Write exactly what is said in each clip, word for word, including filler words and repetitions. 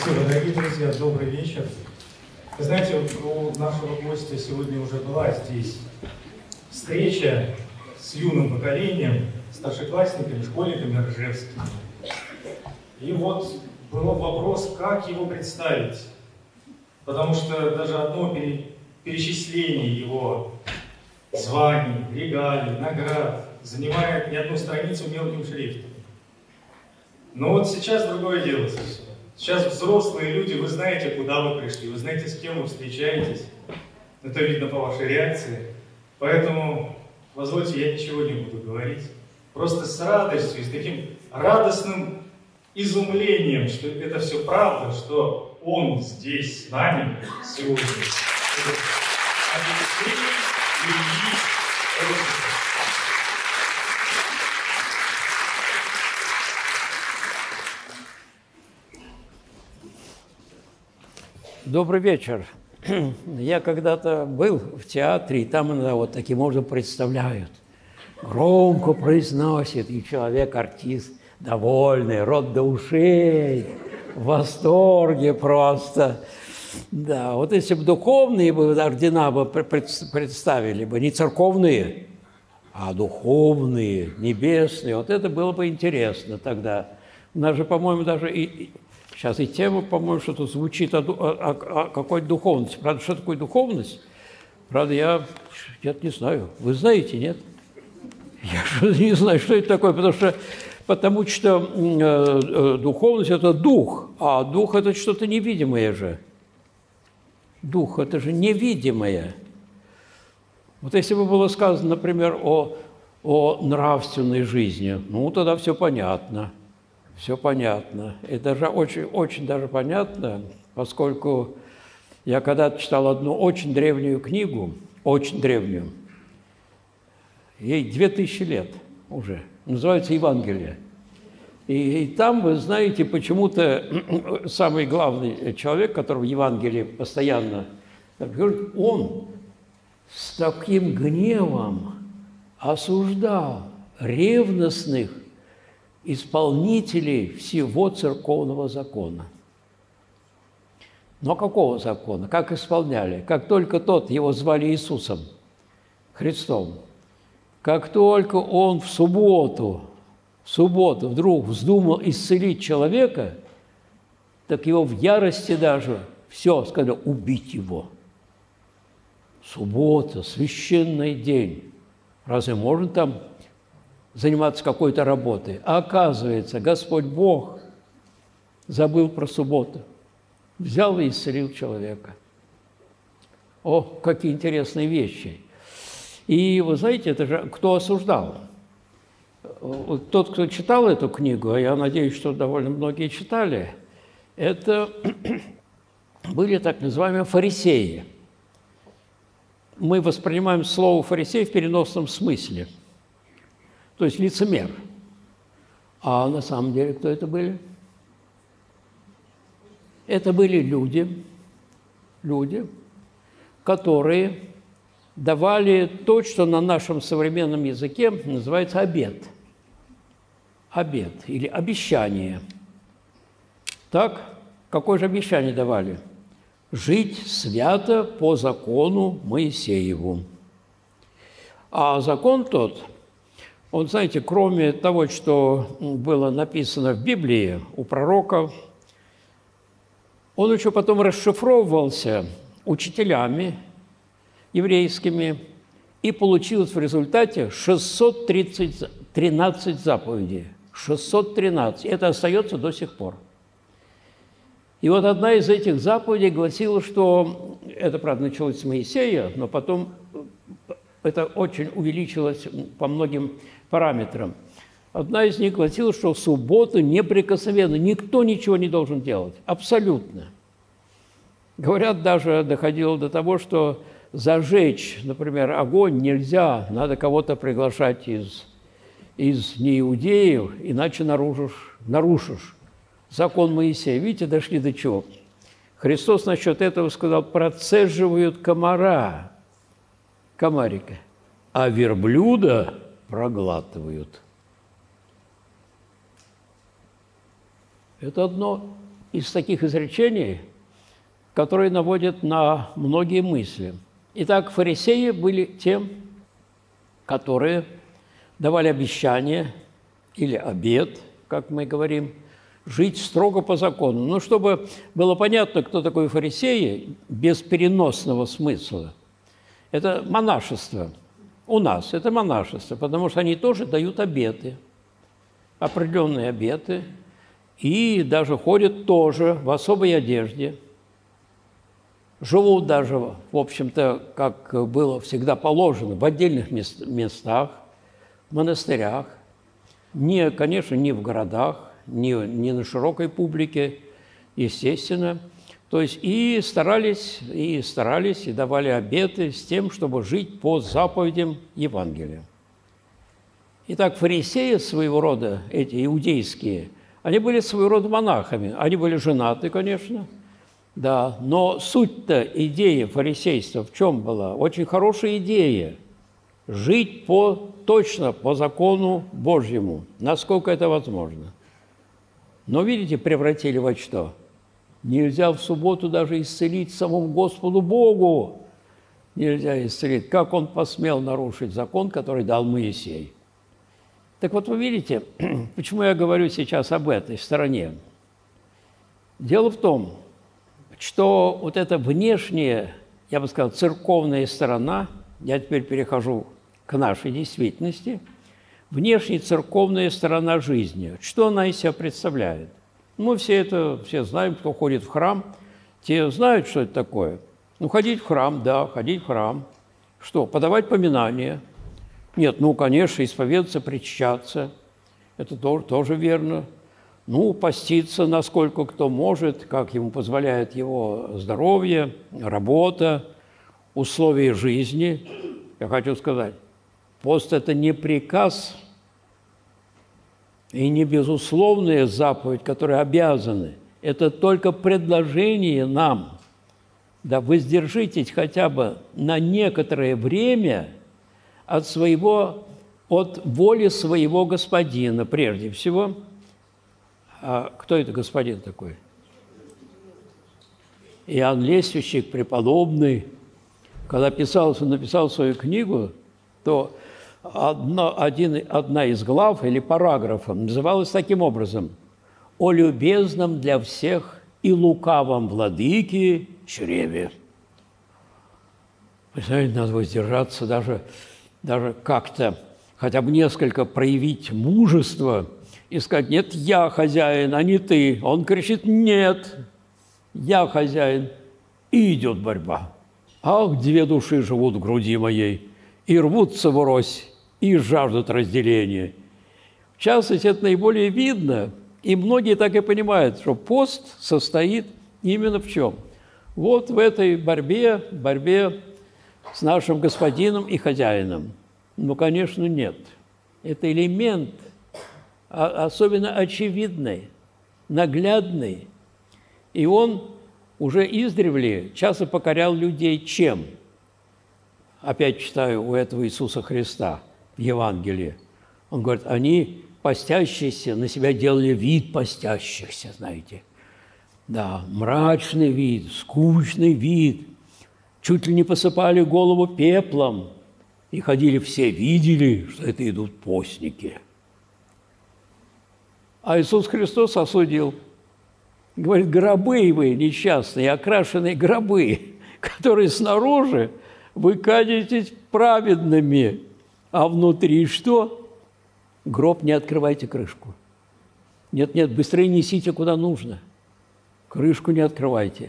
Спасибо, дорогие друзья, добрый вечер. Вы знаете, у нашего гостя сегодня уже была здесь встреча с юным поколением, старшеклассниками, школьниками Ржевскими. И вот был вопрос, как его представить, потому что даже одно перечисление его званий, регалий, наград занимает не одну страницу мелким шрифтом. Но вот сейчас другое дело совсем. Сейчас взрослые люди, вы знаете, куда вы пришли, вы знаете, с кем вы встречаетесь. Это видно по вашей реакции. Поэтому, позвольте, я ничего не буду говорить. Просто с радостью, с таким радостным изумлением, что это все правда, что он здесь с нами сегодня. Добрый вечер. Я когда-то был в театре, и там иногда вот таким образом представляют. Громко произносит, и человек-артист довольный, рот до ушей, в восторге просто. Да, вот если бы духовные бы ордена бы представили бы, не церковные, а духовные, небесные, вот это было бы интересно тогда. У нас же, по-моему, даже и... Сейчас и тема, по-моему, что-то звучит о, о, о какой-то духовности. Правда, что такое духовность? Правда, я, я не знаю. Вы знаете, нет? Я не знаю, что это такое, потому что, потому что э, духовность – это дух, а дух – это что-то невидимое же. Дух – это же невидимое. Вот если бы было сказано, например, о, о нравственной жизни, ну, тогда все понятно. Все понятно. И даже очень, очень даже понятно, поскольку я когда-то читал одну очень древнюю книгу, очень древнюю, ей две тысячи лет уже, называется «Евангелие». И, и там, вы знаете, почему-то самый главный человек, который в Евангелии постоянно говорит, он с таким гневом осуждал ревностных исполнителей всего церковного закона. Но какого закона? Как исполняли? Как только тот, его звали Иисусом, Христом, как только он в субботу, в субботу вдруг вздумал исцелить человека, так его в ярости даже все сказали, убить его. Суббота, священный день. Разве можно там заниматься какой-то работой? А оказывается, Господь Бог забыл про субботу, взял и исцелил человека. О, какие интересные вещи! И вы знаете, это же кто осуждал? Тот, кто читал эту книгу, а я надеюсь, что довольно многие читали, это были так называемые фарисеи. Мы воспринимаем слово «фарисей» в переносном смысле. То есть лицемер. А на самом деле кто это были? Это были люди, люди, которые давали то, что на нашем современном языке называется обет. Обет или обещание. Так, какое же обещание давали? Жить свято по закону Моисееву. А закон тот, он, знаете, кроме того, что было написано в Библии у пророков, он еще потом расшифровывался учителями еврейскими, и получилось в результате шестьсот тринадцать заповедей. шестьсот тринадцать. Это остается до сих пор. И вот одна из этих заповедей гласила, что, это, правда, началось с Моисея, но потом это очень увеличилось по многим параметрам. Одна из них гласила, что в субботу неприкосновенно, никто ничего не должен делать, абсолютно. Говорят, даже доходило до того, что зажечь, например, огонь нельзя, надо кого-то приглашать из, из неиудеев, иначе нарушишь, нарушишь закон Моисея. Видите, дошли до чего? Христос насчет этого сказал, процеживают комара, комарика, а верблюда проглатывают. Это одно из таких изречений, которые наводят на многие мысли. Итак, фарисеи были тем, которые давали обещание или обет, как мы говорим, жить строго по закону. Но чтобы было понятно, кто такой фарисеи, без переносного смысла, это монашество. У нас это монашество, потому что они тоже дают обеты, определенные обеты, и даже ходят тоже в особой одежде, живут даже, в общем-то, как было всегда положено, в отдельных местах, в монастырях, не, конечно, не в городах, не, не на широкой публике, естественно. То есть и старались, и старались, и давали обеты с тем, чтобы жить по заповедям Евангелия. Итак, фарисеи своего рода, эти иудейские, они были своего рода монахами. Они были женаты, конечно, да, но суть-то идеи фарисейства в чем была? Очень хорошая идея – жить по, точно по закону Божьему, насколько это возможно. Но, видите, превратили во что? Нельзя в субботу даже исцелить самому Господу Богу. Нельзя исцелить. Как он посмел нарушить закон, который дал Моисей? Так вот, вы видите, почему я говорю сейчас об этой стороне? Дело в том, что вот эта внешняя, я бы сказал, церковная сторона, я теперь перехожу к нашей действительности, внешняя церковная сторона жизни, что она из себя представляет? Мы все это, все знаем, кто ходит в храм, те знают, что это такое. Ну, ходить в храм, да, ходить в храм. Что, подавать поминания? Нет, ну, конечно, исповедаться, причащаться, это тоже, тоже верно. Ну, поститься, насколько кто может, как ему позволяет его здоровье, работа, условия жизни. Я хочу сказать, пост – это не приказ и не безусловная заповедь, которые обязаны. Это только предложение нам. Да воздержитесь хотя бы на некоторое время от своего, от воли своего господина, прежде всего. А кто это господин такой? Иоанн Лествичник, преподобный, когда писал, написал свою книгу, то одна, один, одна из глав или параграфов называлась таким образом: «О любезном для всех и лукавом владыке чреве». Вы знаете, надо воздержаться, даже, даже как-то, хотя бы несколько проявить мужество и сказать: «Нет, я хозяин, а не ты». Он кричит: «Нет, я хозяин». И идет борьба. Ах, две души живут в груди моей, и рвутся врозь, и жаждут разделения. В частности, это наиболее видно, и многие так и понимают, что пост состоит именно в чем? Вот в этой борьбе, борьбе с нашим господином и хозяином. Ну, конечно, нет. Это элемент особенно очевидный, наглядный, и он уже издревле часто покорял людей чем? Опять читаю у этого Иисуса Христа в Евангелии. Он говорит, они, постящиеся, на себя делали вид постящихся, знаете. Да, мрачный вид, скучный вид, чуть ли не посыпали голову пеплом, и ходили все, видели, что это идут постники. А Иисус Христос осудил. Говорит, гробы вы несчастные, окрашенные гробы, которые снаружи вы кажетесь праведными, а внутри что? Гроб, не открывайте крышку. Нет-нет, быстрее несите куда нужно. Крышку не открывайте.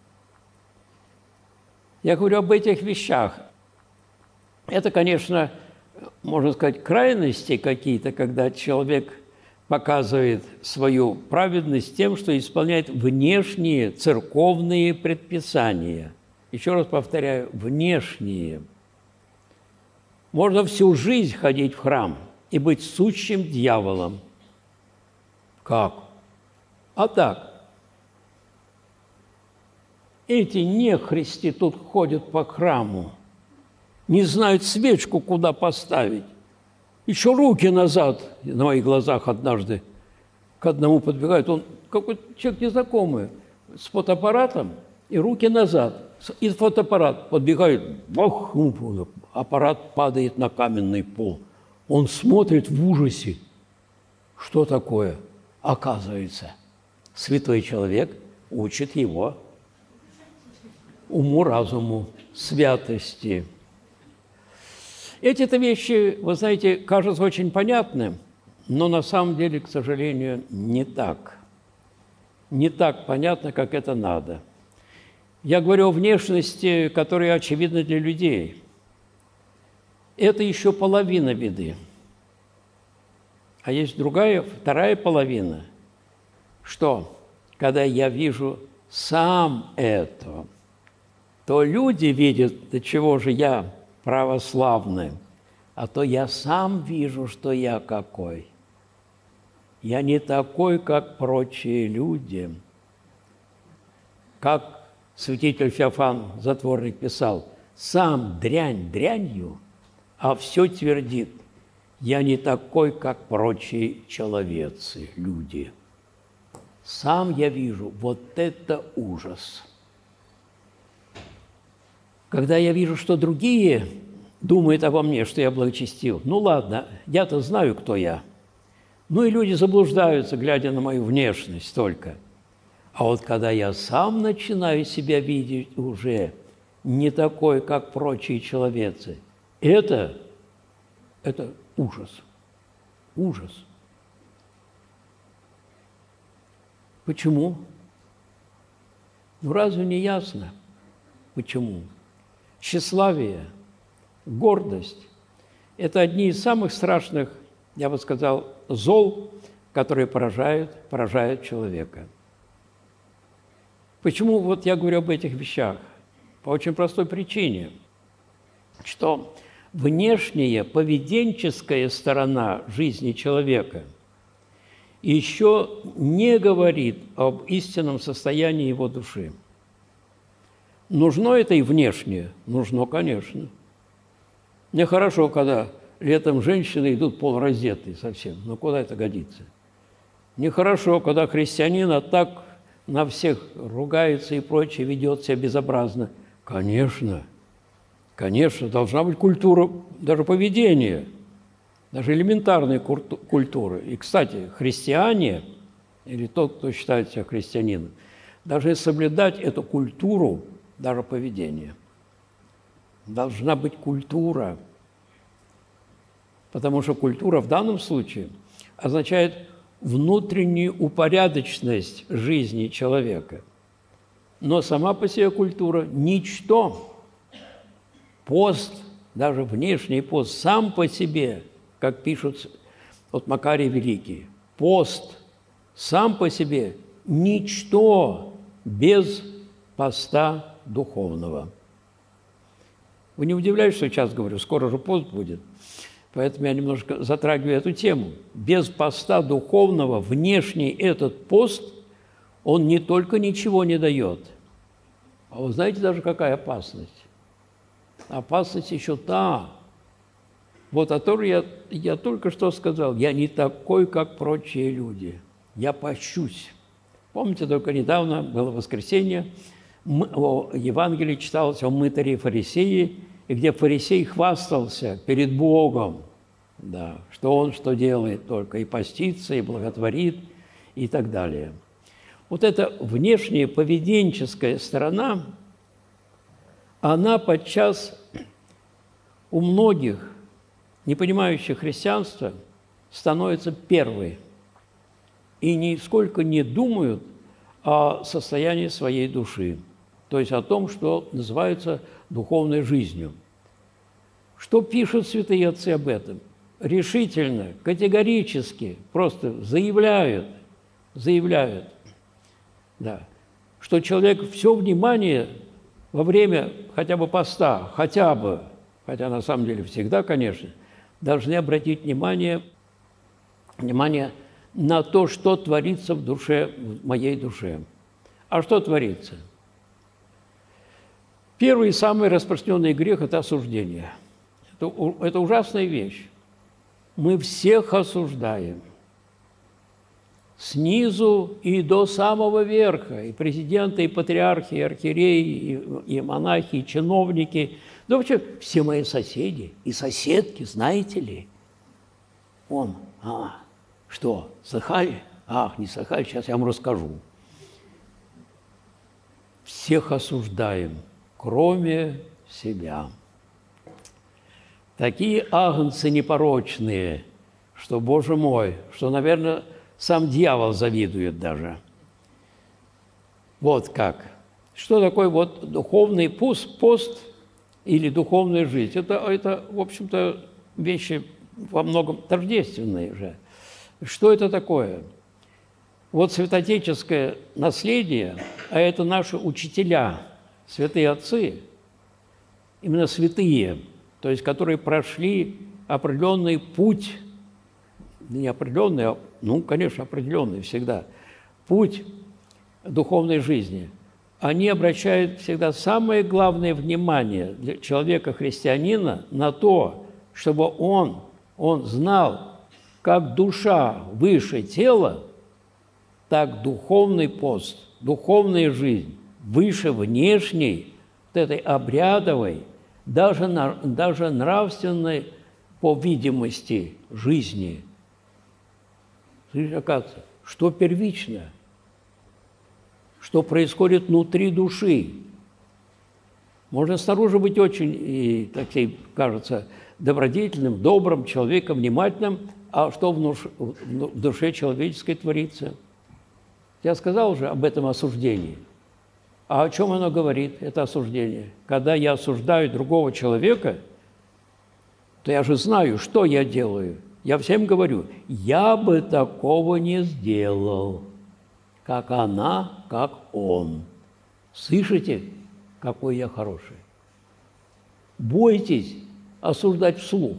Я говорю об этих вещах. Это, конечно, можно сказать, крайности какие-то, когда человек показывает свою праведность тем, что исполняет внешние церковные предписания. Еще раз повторяю, внешние. Можно всю жизнь ходить в храм и быть сущим дьяволом. Как? А так. Эти нехристи тут ходят по храму, не знают свечку, куда поставить. Еще руки назад на моих глазах однажды к одному подбегает, он какой-то человек незнакомый, с фотоаппаратом и руки назад. И фотоаппарат подбегает, бах, аппарат падает на каменный пол. Он смотрит в ужасе. Что такое? Оказывается, святой человек учит его уму-разуму, святости. Эти-то вещи, вы знаете, кажутся очень понятны, но на самом деле, к сожалению, не так. Не так понятно, как это надо. Я говорю о внешности, которая очевидна для людей. Это еще половина беды. А есть другая, вторая половина, что когда я вижу сам это, то люди видят, до чего же я православный, а то я сам вижу, что я какой. Я не такой, как прочие люди. Как святитель Феофан, затворник, писал, сам дрянь дрянью, а все твердит, я не такой, как прочие человецы, люди. Сам я вижу, вот это ужас. Когда я вижу, что другие думают обо мне, что я благочестив, ну ладно, я-то знаю, кто я. Ну и люди заблуждаются, глядя на мою внешность только. А вот когда я сам начинаю себя видеть уже не такой, как прочие человецы, это, это ужас. Ужас. Почему? Ну разве не ясно? Почему? Тщеславие, гордость – это одни из самых страшных, я бы сказал, зол, которые поражают, поражают человека. Почему вот я говорю об этих вещах? По очень простой причине, что внешняя поведенческая сторона жизни человека еще не говорит об истинном состоянии его души. Нужно это и внешнее? Нужно, конечно. Мне хорошо, когда летом женщины идут полураздетые совсем. Но куда это годится? Нехорошо, когда христианин а так на всех ругается и прочее, ведет себя безобразно. Конечно, конечно, должна быть культура, даже поведения, даже элементарной культуры. И, кстати, христиане, или тот, кто считает себя христианином, должны соблюдать эту культуру, даже поведения. Должна быть культура, потому что культура в данном случае означает внутреннюю упорядоченность жизни человека. Но сама по себе культура – ничто. Пост, даже внешний пост, сам по себе, как пишут вот Макарий Великий, пост сам по себе – ничто без поста духовного. Вы не удивляетесь, что сейчас говорю, скоро же пост будет, поэтому я немножко затрагиваю эту тему. Без поста духовного внешний этот пост, он не только ничего не дает, а вы знаете даже, какая опасность? Опасность еще та, вот о которой я, я только что сказал, я не такой, как прочие люди, я пощусь. Помните, только недавно было воскресенье, о Евангелии читалось о мытаре и фарисее, и где фарисей хвастался перед Богом, да, что он что делает только, и постится, и благотворит, и так далее. Вот эта внешняя поведенческая сторона, она подчас у многих, не понимающих христианства, становится первой, и нисколько не думают о состоянии своей души, то есть о том, что называется духовной жизнью. Что пишут святые отцы об этом? Решительно, категорически, просто заявляют, заявляют, да, что человек все внимание во время хотя бы поста, хотя бы, хотя на самом деле всегда, конечно, должны обратить внимание, внимание на то, что творится в душе, в моей душе. А что творится? Первый и самый распространенный грех – это осуждение. Это, это ужасная вещь. Мы всех осуждаем. снизу и до самого верха, и президенты, и патриархи, и архиереи, и, и монахи, и чиновники. Да вообще все мои соседи и соседки, знаете ли? Он, а, что, слыхали? Ах, не слыхали, сейчас я вам расскажу. Всех осуждаем, кроме себя. Такие агнцы непорочные, что, Боже мой, что, наверное, сам дьявол завидует даже. Вот как. Что такое вот духовный пост, пост или духовная жизнь? Это, это, в общем-то, вещи во многом тождественные же. Что это такое? Вот святоотеческое наследие, а это наши учителя, святые отцы, именно святые, то есть которые прошли определенный путь, не определенный, а, ну, конечно, определенный всегда, путь духовной жизни. Они обращают всегда самое главное внимание для человека-христианина на то, чтобы он, он знал, как душа выше тела, так духовный пост, духовная жизнь выше внешней, вот этой обрядовой, даже, на, даже нравственной, по видимости, жизни. Оказывается, что первично, что происходит внутри души. Можно снаружи быть очень, и, так сказать, кажется, добродетельным, добрым человеком, внимательным, а что в душе человеческой творится? Я сказал уже об этом осуждении. А о чем оно говорит, это осуждение? Когда я осуждаю другого человека, то я же знаю, что я делаю. Я всем говорю, я бы такого не сделал, как она, как он. Слышите, какой я хороший? Бойтесь осуждать вслух.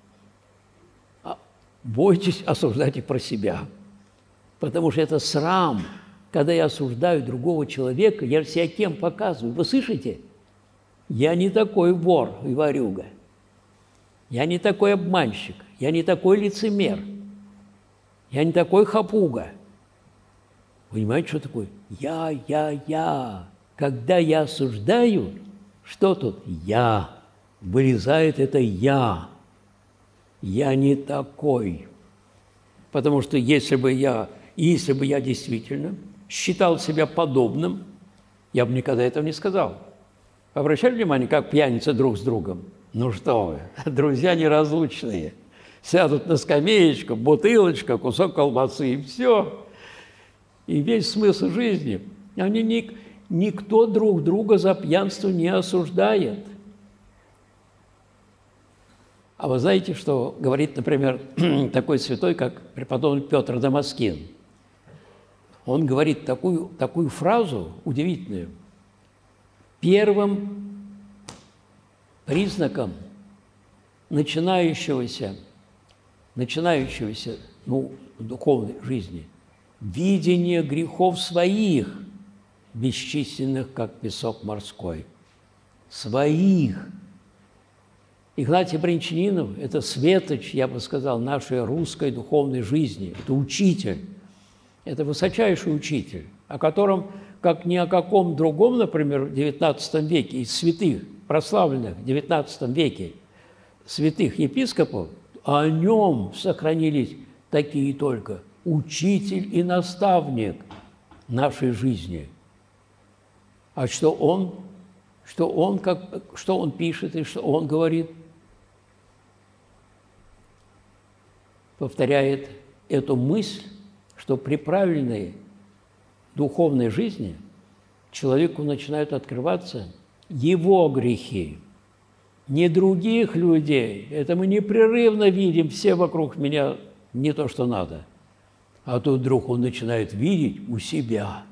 Бойтесь осуждать и про себя. Потому что это срам. Когда я осуждаю другого человека, я всяким показываю. Вы слышите? Я не такой вор и ворюга. Я не такой обманщик. Я не такой лицемер. Я не такой хапуга. Понимаете, что такое? Я, я, я. Когда я осуждаю, что тут? Я. Вырезает это я. Я не такой. Потому что если бы я, если бы я действительно считал себя подобным, я бы никогда этого не сказал. Обращали внимание, как пьяницы друг с другом? Ну что вы, друзья неразлучные. Сядут на скамеечку, бутылочка, кусок колбасы, и все. И весь смысл жизни. Они ник, никто друг друга за пьянство не осуждает. А вы знаете, что говорит, например, такой святой, как преподобный Петр Дамаскин? Он говорит такую, такую фразу удивительную. Первым признаком начинающегося, начинающегося ну, духовной жизни видение грехов своих, бесчисленных, как песок морской. Своих. Игнатий Брянчанинов – это светоч, я бы сказал, нашей русской духовной жизни. Это учитель. Это высочайший учитель, о котором, как ни о каком другом, например, в девятнадцатом веке, из святых, прославленных в девятнадцатом веке, святых епископов, о нем сохранились такие только учитель и наставник нашей жизни. А что он, что он, как, что он пишет и что он говорит? Повторяет эту мысль, что при правильной духовной жизни человеку начинают открываться его грехи, не других людей. Это мы непрерывно видим, все вокруг меня не то, что надо. А тут вдруг он начинает видеть у себя.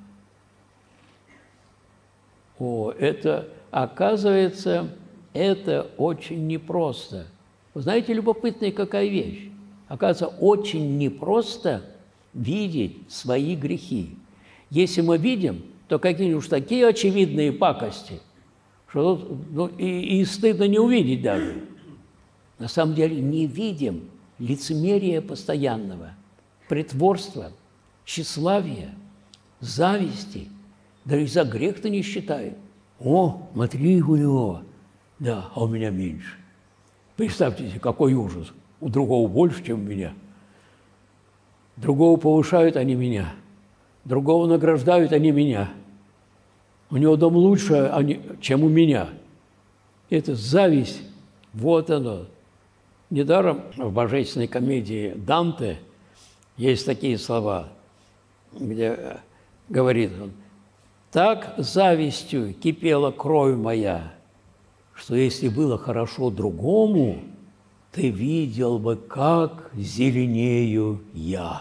О, это, оказывается, это очень непросто. Вы знаете, любопытная какая вещь? Оказывается, очень непросто видеть свои грехи. Если мы видим, то какие уж такие очевидные пакости, что ну, и, и стыдно не увидеть даже. На самом деле не видим лицемерия постоянного, притворства, тщеславия, зависти, да и за грех-то не считает. О, смотри, у него, да, а у меня меньше. Представьте себе, какой ужас. У другого больше, чем у меня. Другого повышают, а не меня. Другого награждают, а не меня. У него дом лучше, чем у меня. Это зависть. Вот оно. Недаром в божественной комедии Данте есть такие слова, где говорит он: «Так завистью кипела кровь моя, что если было хорошо другому, ты видел бы, как зеленею я».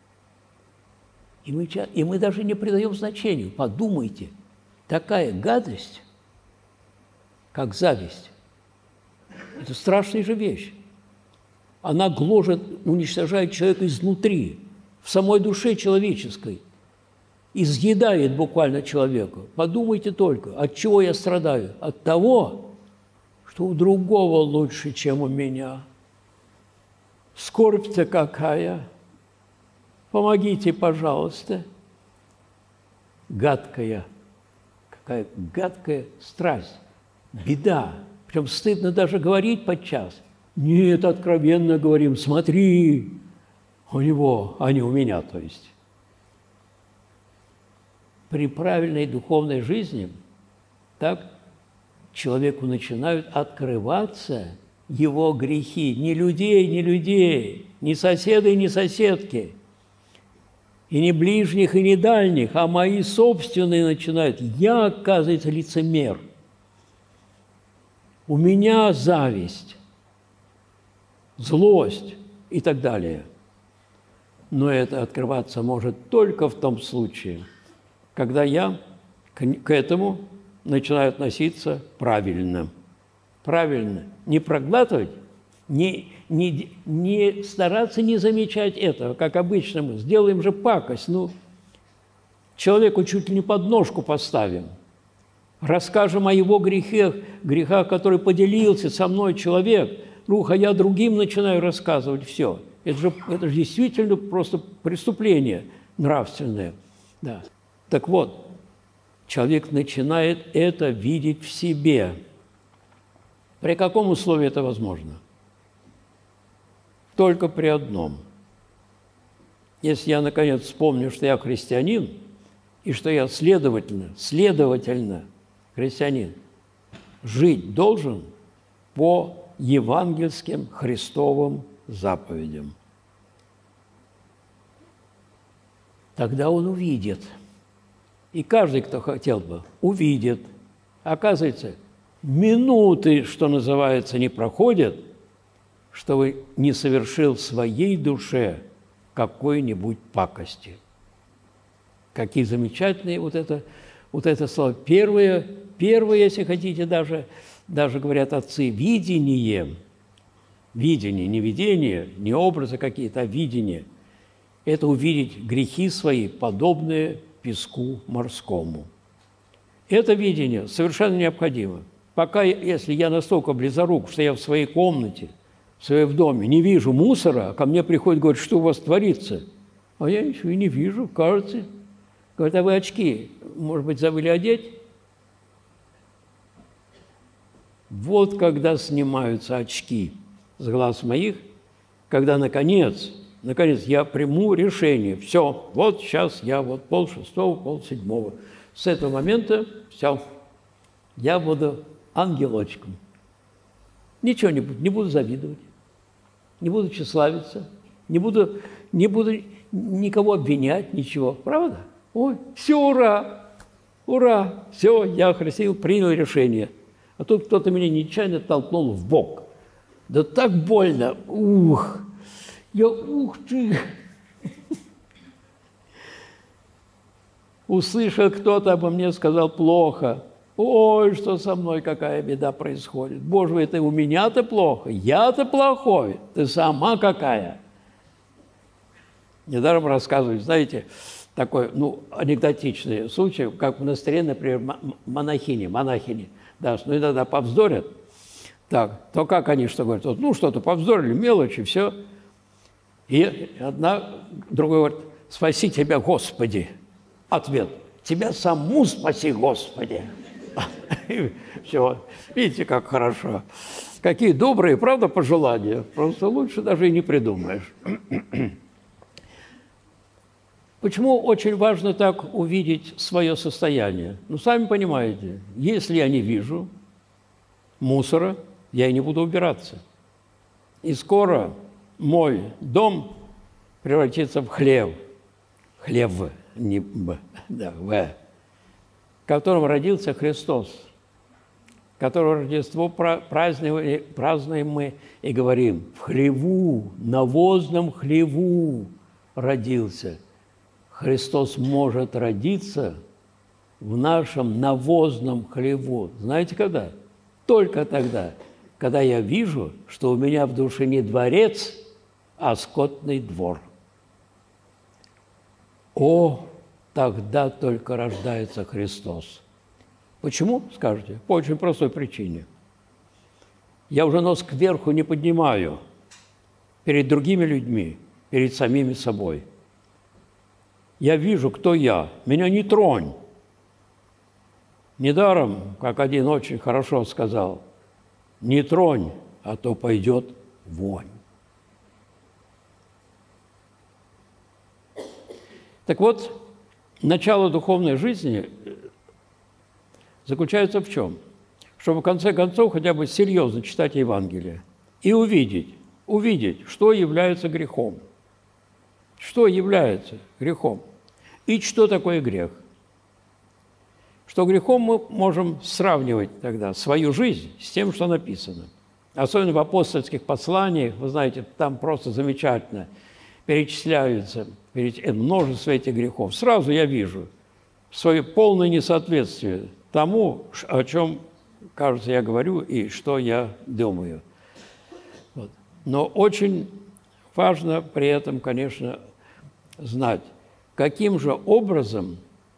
И мы, и мы даже не придаем значению. Подумайте, такая гадость, как зависть, это страшная же вещь. Она гложет, уничтожает человека изнутри, в самой душе человеческой, изъедает буквально человека. Подумайте только, от чего я страдаю? От того, что у другого лучше, чем у меня. Скорбь-то какая! Помогите, пожалуйста. Гадкая, какая гадкая страсть, беда. Причем стыдно даже говорить подчас. Нет, откровенно говорим, смотри, у него, а не у меня, то есть. При правильной духовной жизни так человеку начинают открываться его грехи. Не людей, не людей, не соседей, не соседки, и не ближних, и не дальних, а мои собственные начинают. Я, оказывается, лицемер. У меня зависть, злость и так далее. Но это открываться может только в том случае, когда я к этому начинаю относиться правильно. Правильно. Не проглатывать, не, не, не стараться не замечать этого, как обычно мы. Сделаем же пакость, ну, человеку чуть ли не подножку поставим. Расскажем о его грехах, грехах, которые поделился со мной человек. Ну, а я другим начинаю рассказывать все. Это же, это же действительно просто преступление нравственное. Да. Так вот, человек начинает это видеть в себе. При каком условии это возможно? Только при одном. Если я, наконец, вспомню, что я христианин, и что я, следовательно, следовательно, христианин, жить должен по евангельским Христовым заповедям. Тогда он увидит. И каждый, кто хотел бы, увидит. Оказывается, минуты, что называется, не проходят, чтобы не совершил в своей душе какой-нибудь пакости. Какие замечательные вот это, вот это слово. Первое, первое, если хотите, даже, даже говорят отцы, видение, видение, не видение, не образы какие-то, а видение. Это увидеть грехи свои, подобные песку морскому. Это видение совершенно необходимо. Пока, если я настолько близорук, что я в своей комнате, в своем доме не вижу мусора, ко мне приходит, говорит, что у вас творится? А я ничего и не вижу, кажется. Говорит, а вы очки, может быть, забыли одеть? Вот когда снимаются очки с глаз моих, когда, наконец, наконец, я приму решение. Все, вот сейчас я вот пол шестого, пол седьмого. С этого момента все, я буду ангелочком. Ничего не буду, не буду завидовать, не буду тщеславиться, не буду, не буду никого обвинять, ничего. Правда? Ой, все, ура! Ура! Все, я христианин, принял решение. А тут кто-то меня нечаянно толкнул в бок. Да так больно! Ух! Я, ух ты! Услышал кто-то обо мне, сказал плохо. Ой, что со мной, какая беда происходит. Боже, это у меня-то плохо, я-то плохой, ты сама какая. Недаром рассказывают, знаете, такой, ну, анекдотичный случай, как в монастыре, например, монахини, монахини, да, ну, иногда повздорят. Так, то как они что говорят? Вот, ну, что-то повздорили, мелочи, все. И одна, другой говорит, спаси тебя, Господи. Ответ: тебя саму спаси, Господи. Все. Видите, как хорошо. Какие добрые, правда, пожелания. Просто лучше даже и не придумаешь. Почему очень важно так увидеть свое состояние? Ну, сами понимаете, если я не вижу мусора, я и не буду убираться. И скоро мой дом превратится в хлев. Хлев, не б, да, в, в котором родился Христос, которого Рождество празднуем, празднуем мы и говорим: в хлеву, навозном хлеву родился. Христос может родиться в нашем навозном хлеву. Знаете когда? Только тогда, когда я вижу, что у меня в душе не дворец, а скотный двор. О, тогда только рождается Христос. Почему, скажете? По очень простой причине. Я уже нос кверху не поднимаю перед другими людьми, перед самими собой. Я вижу, кто я. Меня не тронь. Недаром, как один очень хорошо сказал, не тронь, а то пойдет вонь. Так вот, начало духовной жизни заключается в чем? Чтобы в конце концов хотя бы серьезно читать Евангелие и увидеть, увидеть, что является грехом. Что является грехом? И что такое грех? Что грехом мы можем сравнивать тогда свою жизнь с тем, что написано. Особенно в апостольских посланиях, вы знаете, там просто замечательно перечисляются множество этих грехов. Сразу я вижу свое полное несоответствие тому, о чем, кажется, я говорю и что я думаю. Вот. Но очень важно при этом, конечно, знать, каким же образом,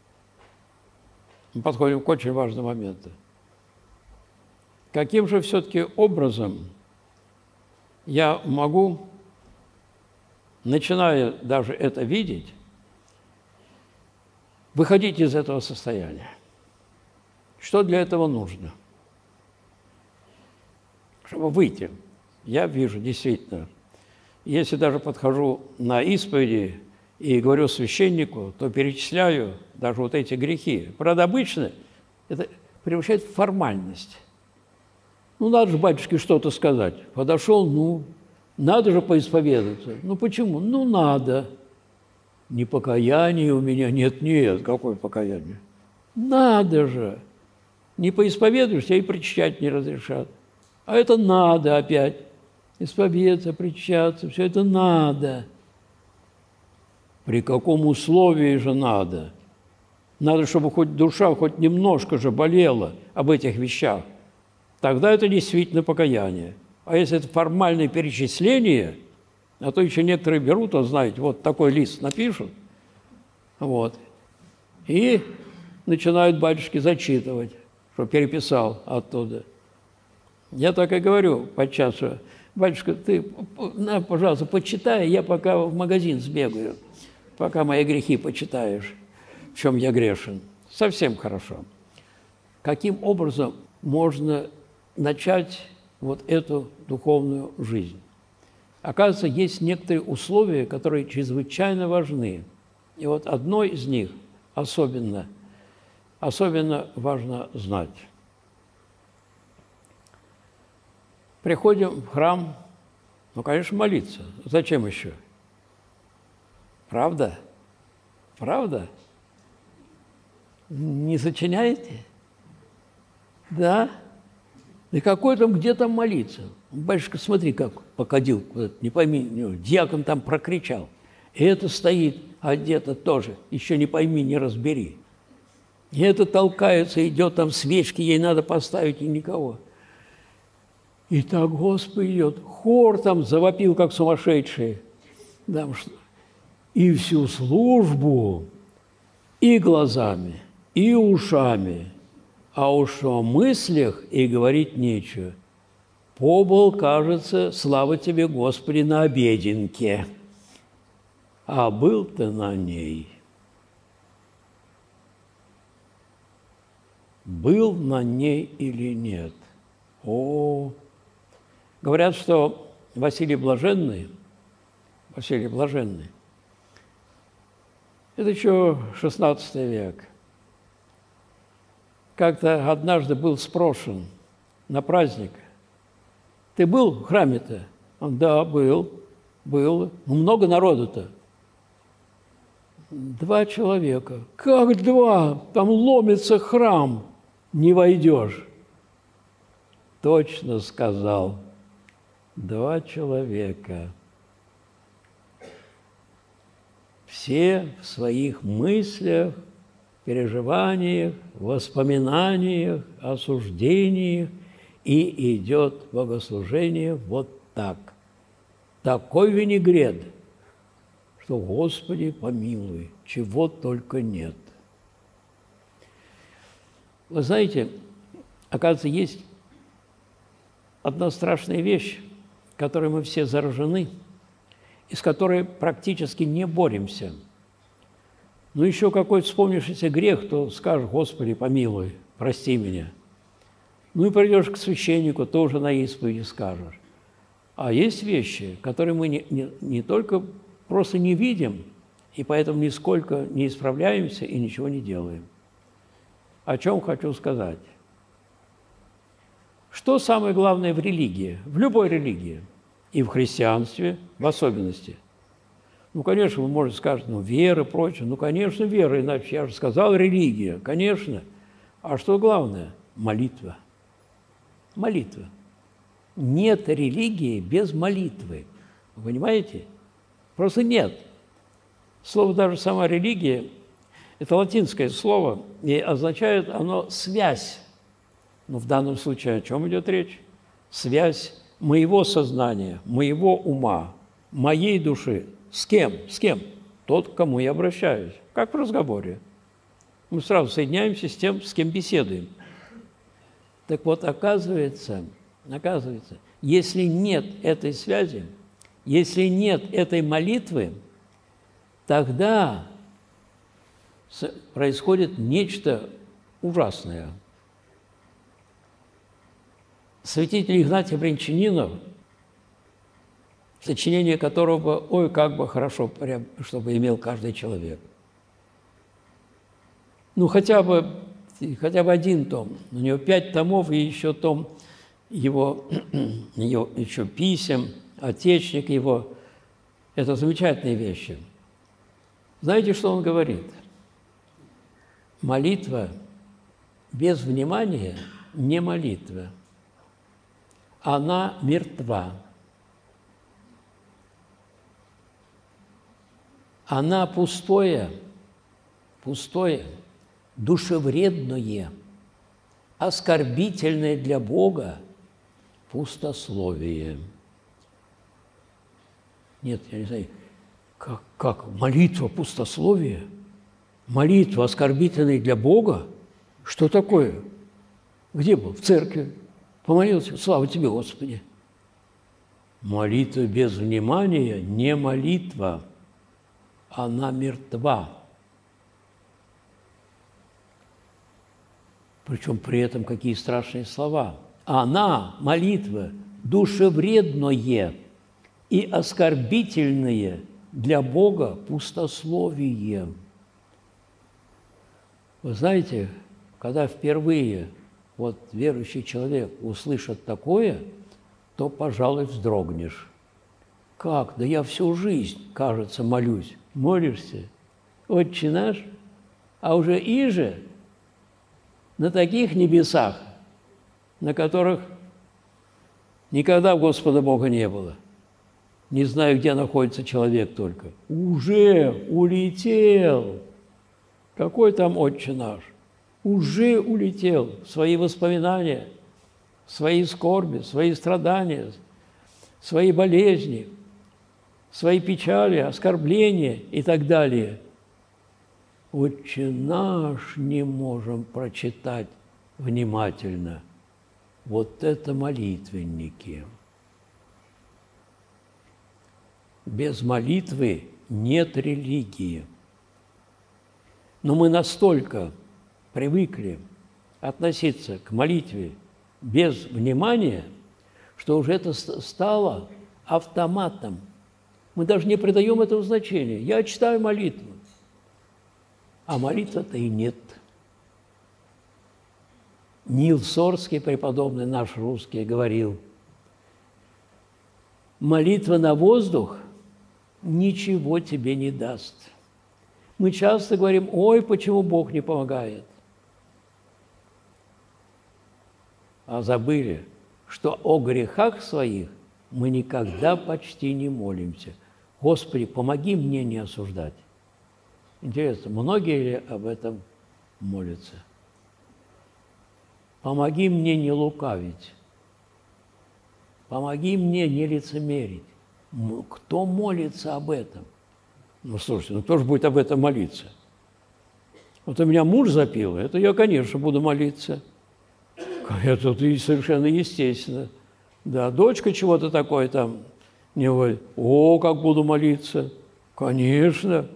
мы подходим к очень важному моменту, каким же все-таки образом я могу, начиная даже это видеть, выходить из этого состояния. Что для этого нужно? Чтобы выйти. Я вижу, действительно, если даже подхожу на исповеди и говорю священнику, то перечисляю даже вот эти грехи. Правда, обычно это превращает в формальность. Ну, надо же батюшке что-то сказать. Подошел, ну, надо же поисповедаться. Ну, почему? Ну, надо. Не покаяние у меня. Нет, нет, какое покаяние? Надо же. Не поисповедуешься, и причащать не разрешат. А это надо опять. Исповедаться, причащаться, все это надо. При каком условии же надо? Надо, чтобы хоть душа хоть немножко же болела об этих вещах. Тогда это действительно покаяние. А если это формальное перечисление, а то еще некоторые берут, а знаете, вот такой лист напишут, вот, и начинают батюшки зачитывать, что переписал оттуда. Я так и говорю подчас, что, батюшка, ты, на, пожалуйста, почитай, я пока в магазин сбегаю, пока мои грехи почитаешь, в чем я грешен. Совсем хорошо. Каким образом можно начать вот эту духовную жизнь? Оказывается, есть некоторые условия, которые чрезвычайно важны. И вот одно из них особенно, особенно важно знать. Приходим в храм, ну, конечно, молиться. Зачем еще? Правда? Правда? Не сочиняете? Да? И какой там, где там молиться? Батюшка, смотри, как покадил, не пойми, диакон там прокричал. И это стоит, а где-то тоже, еще не пойми, не разбери. И это толкается, идет там свечки, ей надо поставить, и никого. И так Господь идет, хор там завопил, как сумасшедший. Там, и всю службу, и глазами, и ушами, а уж о мыслях и говорить нечего. Побыл, кажется, слава тебе, Господи, на обеденке. а был ты на ней. Был на ней или нет? О, говорят, что Василий Блаженный, Василий Блаженный, это еще шестнадцатый век, как-то однажды был спрошен на праздник: ты был в храме-то? Он: да, был, был. Ну, много народу-то. Два человека. Как два? Там ломится храм. Не войдешь. Точно сказал. Два человека. Все в своих мыслях, переживаниях, воспоминаниях, осуждениях, и идет богослужение вот так. Такой винегрет, что, Господи, помилуй, чего только нет. Вы знаете, оказывается, есть одна страшная вещь, которой мы все заражены, и с которой практически не боремся. Ну, еще какой-то вспомнившийся грех, то скажешь: Господи, помилуй, прости меня. Ну и придешь к священнику, тоже на исповеди скажешь. А есть вещи, которые мы не, не, не только просто не видим, и поэтому нисколько не исправляемся и ничего не делаем. О чем хочу сказать? Что самое главное в религии, в любой религии, и в христианстве в особенности? Ну, конечно, вы можете сказать: ну, вера, прочее. Ну, конечно, вера, иначе я же сказал религия, конечно. А что главное? Молитва. Молитва. Нет религии без молитвы. Вы понимаете? Просто нет. Слово даже сама религия – это латинское слово, и означает оно связь. Но в данном случае о чем идет речь? Связь моего сознания, моего ума, моей души. С кем? С кем? Тот, к кому я обращаюсь. Как в разговоре. Мы сразу соединяемся с тем, с кем беседуем. Так вот, оказывается, оказывается, если нет этой связи, если нет этой молитвы, тогда происходит нечто ужасное. Святитель Игнатий Брянчанинов, сочинение которого бы, ой, как бы хорошо, чтобы имел каждый человек. Ну, хотя бы, хотя бы один том. У него пять томов и еще том его, его еще писем, отечник его. Это замечательные вещи. Знаете, что он говорит? Молитва без внимания не молитва. Она мертва. Она пустое, пустое, душевредное, оскорбительное для Бога пустословие. Нет, я не знаю, как, как молитва пустословие? Молитва оскорбительная для Бога? Что такое? Где был? В церкви. Помолился. Слава тебе, Господи. Молитва без внимания не молитва. Она мертва. Причем при этом какие страшные слова. Она, молитва, душевредное и оскорбительное для Бога пустословие. Вы знаете, когда впервые вот верующий человек услышит такое, то, пожалуй, вздрогнешь. Как? Да я всю жизнь, кажется, молюсь. Молишься? Отче наш? А уже иже на таких небесах, на которых никогда Господа Бога не было. Не знаю, где находится человек только. Уже улетел. Какой там Отче наш? Уже улетел в свои воспоминания, в свои скорби, в свои страдания, в свои болезни, в свои печали, оскорбления и так далее. Отче наш не можем прочитать внимательно. Вот это молитвенники. Без молитвы нет религии. Но мы настолько привыкли относиться к молитве без внимания, что уже это стало автоматом. Мы даже не придаем этому значения. Я читаю молитву, а молитвы-то и нет. Нил Сорский, преподобный наш русский, говорил: молитва на воздух ничего тебе не даст. Мы часто говорим: ой, почему Бог не помогает? А забыли, что о грехах своих мы никогда почти не молимся. Господи, помоги мне не осуждать. Интересно, многие ли об этом молятся? Помоги мне не лукавить. Помоги мне не лицемерить. Кто молится об этом? Ну, слушайте, ну кто же будет об этом молиться? Вот у меня муж запил, это я, конечно, буду молиться. Это и совершенно естественно. Да, дочка чего-то такое там не говорит: о, как буду молиться. Конечно.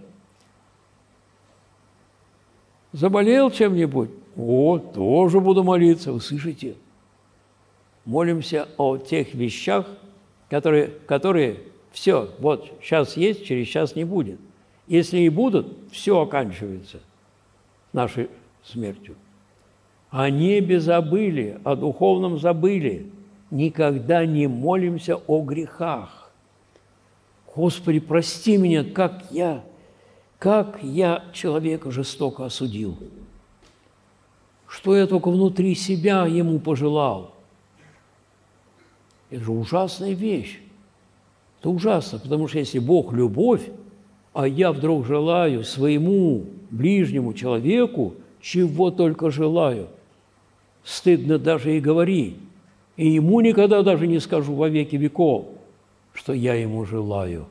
Заболел чем-нибудь? О, тоже буду молиться. Вы слышите? Молимся о тех вещах, которые, которые все, вот сейчас есть, через час не будет. Если и будут, все оканчивается нашей смертью. О небе забыли, о духовном забыли. Никогда не молимся о грехах. Господи, прости меня, как я, как я человека жестоко осудил. Что я только внутри себя ему пожелал. Это же ужасная вещь. Это ужасно, потому что если Бог – любовь, а я вдруг желаю своему ближнему человеку, чего только желаю, стыдно даже и говорить. И ему никогда даже не скажу во веки веков, что я ему желаю.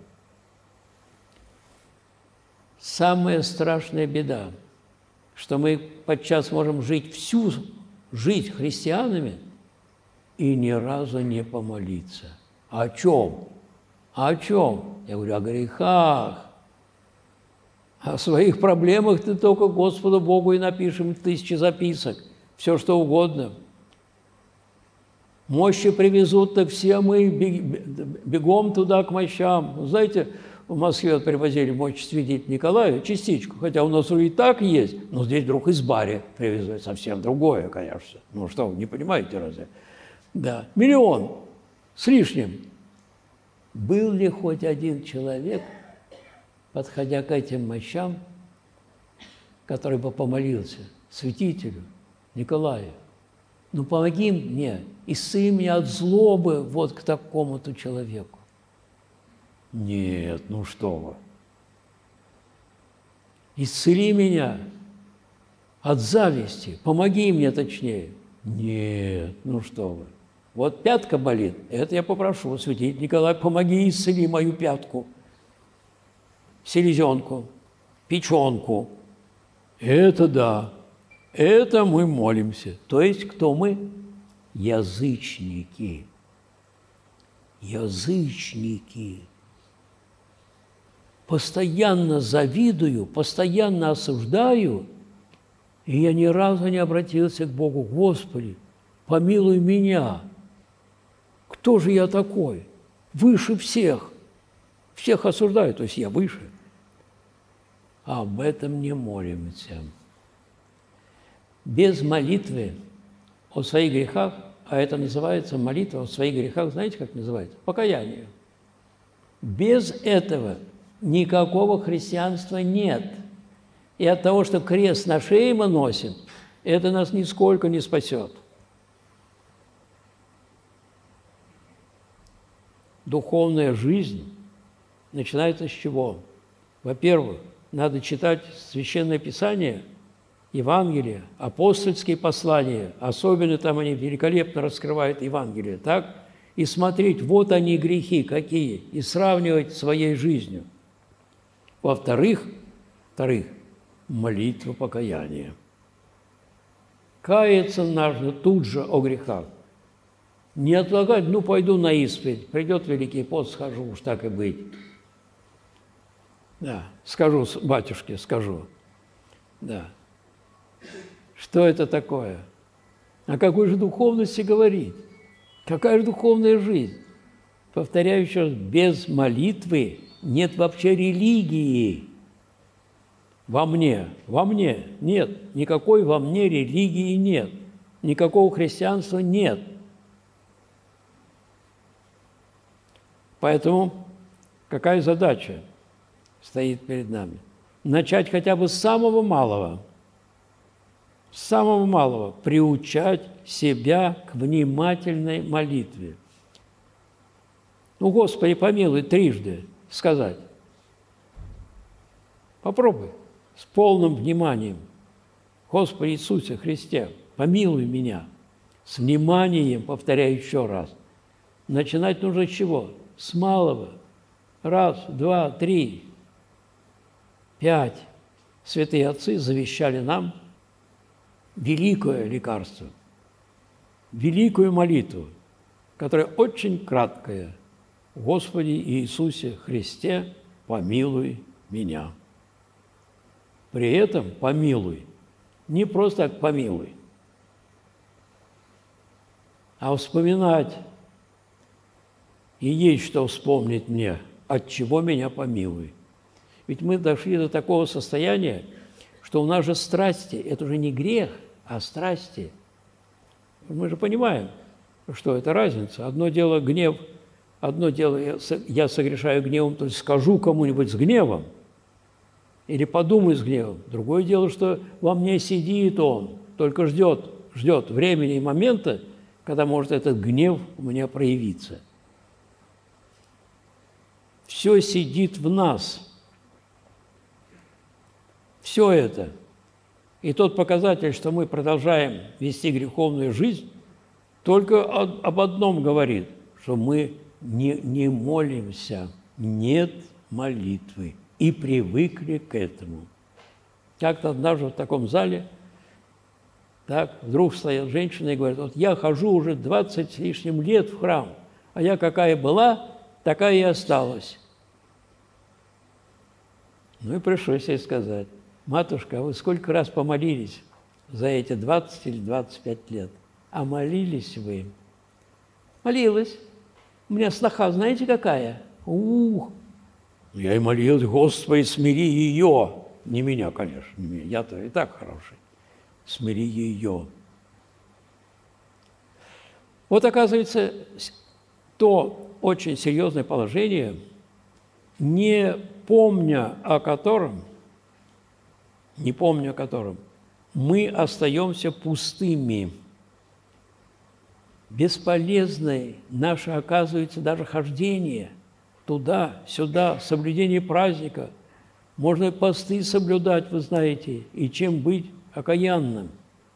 Самая страшная беда, что мы подчас можем жить всю жизнь христианами и ни разу не помолиться. О чем? О чем? Я говорю, о грехах. О своих проблемах ты только Господу Богу и напишем тысячи записок. Все, что угодно. Мощи привезут, так все мы бегом туда, к мощам. Знаете, в Москве вот привозили мощь святителя Николая, частичку, хотя у нас и так есть, но здесь вдруг из бари привезли, совсем другое, конечно. Ну что, вы не понимаете разве? Да, миллион с лишним. Был ли хоть один человек, подходя к этим мощам, который бы помолился святителю Николаю? Ну, помоги мне, исцели меня от злобы вот к такому-то человеку. Нет, ну что вы. Исцели меня от зависти, помоги мне точнее. Нет, ну что вы. Вот пятка болит, это я попрошу, святитель Николай, помоги, исцели мою пятку, селезенку, печенку. Это да. Это мы молимся. То есть кто мы? Язычники. Язычники. Постоянно завидую, постоянно осуждаю, и я ни разу не обратился к Богу: Господи, помилуй меня. Кто же я такой? Выше всех. Всех осуждаю, то есть я выше. А об этом не молимся. Без молитвы о своих грехах, а это называется молитва о своих грехах, знаете, как называется? Покаяние. Без этого никакого христианства нет. И от того, что крест на шее мы носим, это нас нисколько не спасет. Духовная жизнь начинается с чего? Во-первых, надо читать Священное Писание, Евангелие, апостольские послания, особенно там они великолепно раскрывают Евангелие, так? И смотреть, вот они грехи какие, и сравнивать с своей жизнью. Во-вторых, вторых, молитва покаяния. Каяться нужно тут же о грехах. Не отлагать, ну, пойду на исповедь, придет Великий пост, схожу, уж так и быть. Да, скажу, батюшке, скажу. Да. Что это такое? О какой же духовности говорить? Какая же духовная жизнь? Повторяю еще раз, без молитвы нет вообще религии. Во мне, во мне нет, никакой во мне религии нет, никакого христианства нет. Поэтому какая задача стоит перед нами? Начать хотя бы с самого малого, с самого малого, приучать себя к внимательной молитве. Ну, Господи, помилуй, трижды сказать. Попробуй с полным вниманием. Господи Иисусе Христе, помилуй меня. С вниманием, повторяю еще раз. Начинать нужно с чего? С малого. Раз, два, три, пять. Святые отцы завещали нам великое лекарство, великую молитву, которая очень краткая. Господи Иисусе Христе, помилуй меня. При этом помилуй, не просто так помилуй, а вспоминать, и есть что вспомнить мне, от чего меня помилуй. Ведь мы дошли до такого состояния, что у нас же страсти – это уже не грех, а страсти. Мы же понимаем, что это разница. Одно дело гнев, одно дело я согрешаю гневом, то есть скажу кому-нибудь с гневом, или подумай с гневом. Другое дело, что во мне сидит он, только ждет, ждет времени и момента, когда может этот гнев у меня проявиться. Все сидит в нас. Все это. И тот показатель, что мы продолжаем вести греховную жизнь, только об одном говорит, что мы не, не молимся, нет молитвы. И привыкли к этому. Как-то однажды в таком зале так, вдруг стоят женщины и говорят, вот я хожу уже двадцать с лишним лет в храм, а я какая была, такая и осталась. Ну и пришлось ей сказать, матушка, а вы сколько раз помолились за эти двадцать или двадцать пять лет? А молились вы? Молилась. У меня сноха, знаете, какая? Ух! Я и молилась, Господи, смири ее. Не меня, конечно, не меня. Я-то и так хороший. Смири ее. Вот, оказывается, то очень серьезное положение, не помня о котором, не помня о котором, мы остаемся пустыми. Бесполезное наше, оказывается, даже хождение туда-сюда, соблюдение праздника. Можно посты соблюдать, вы знаете, и чем быть окаянным.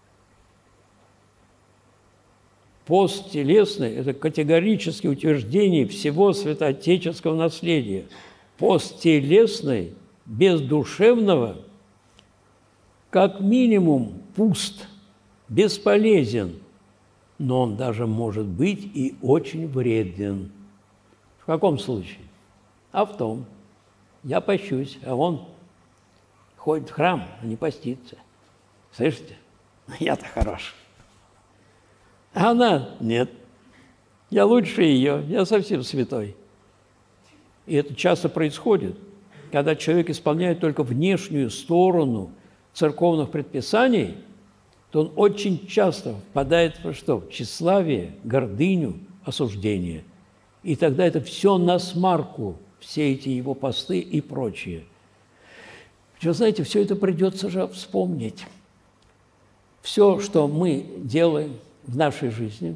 Пост телесный – это категорическое утверждение всего святоотеческого наследия. Пост телесный, без душевного, как минимум пуст, бесполезен, но он даже может быть и очень вреден. В каком случае? А в том, я пощусь, а он ходит в храм, а не постится. Слышите? Я-то хорош. А она нет. Я лучше ее, я совсем святой. И это часто происходит, когда человек исполняет только внешнюю сторону церковных предписаний, то он очень часто впадает в что? В тщеславие, гордыню, осуждение. И тогда это все насмарку, все эти его посты и прочее. Вы знаете, все это придется же вспомнить. Все, что мы делаем в нашей жизни,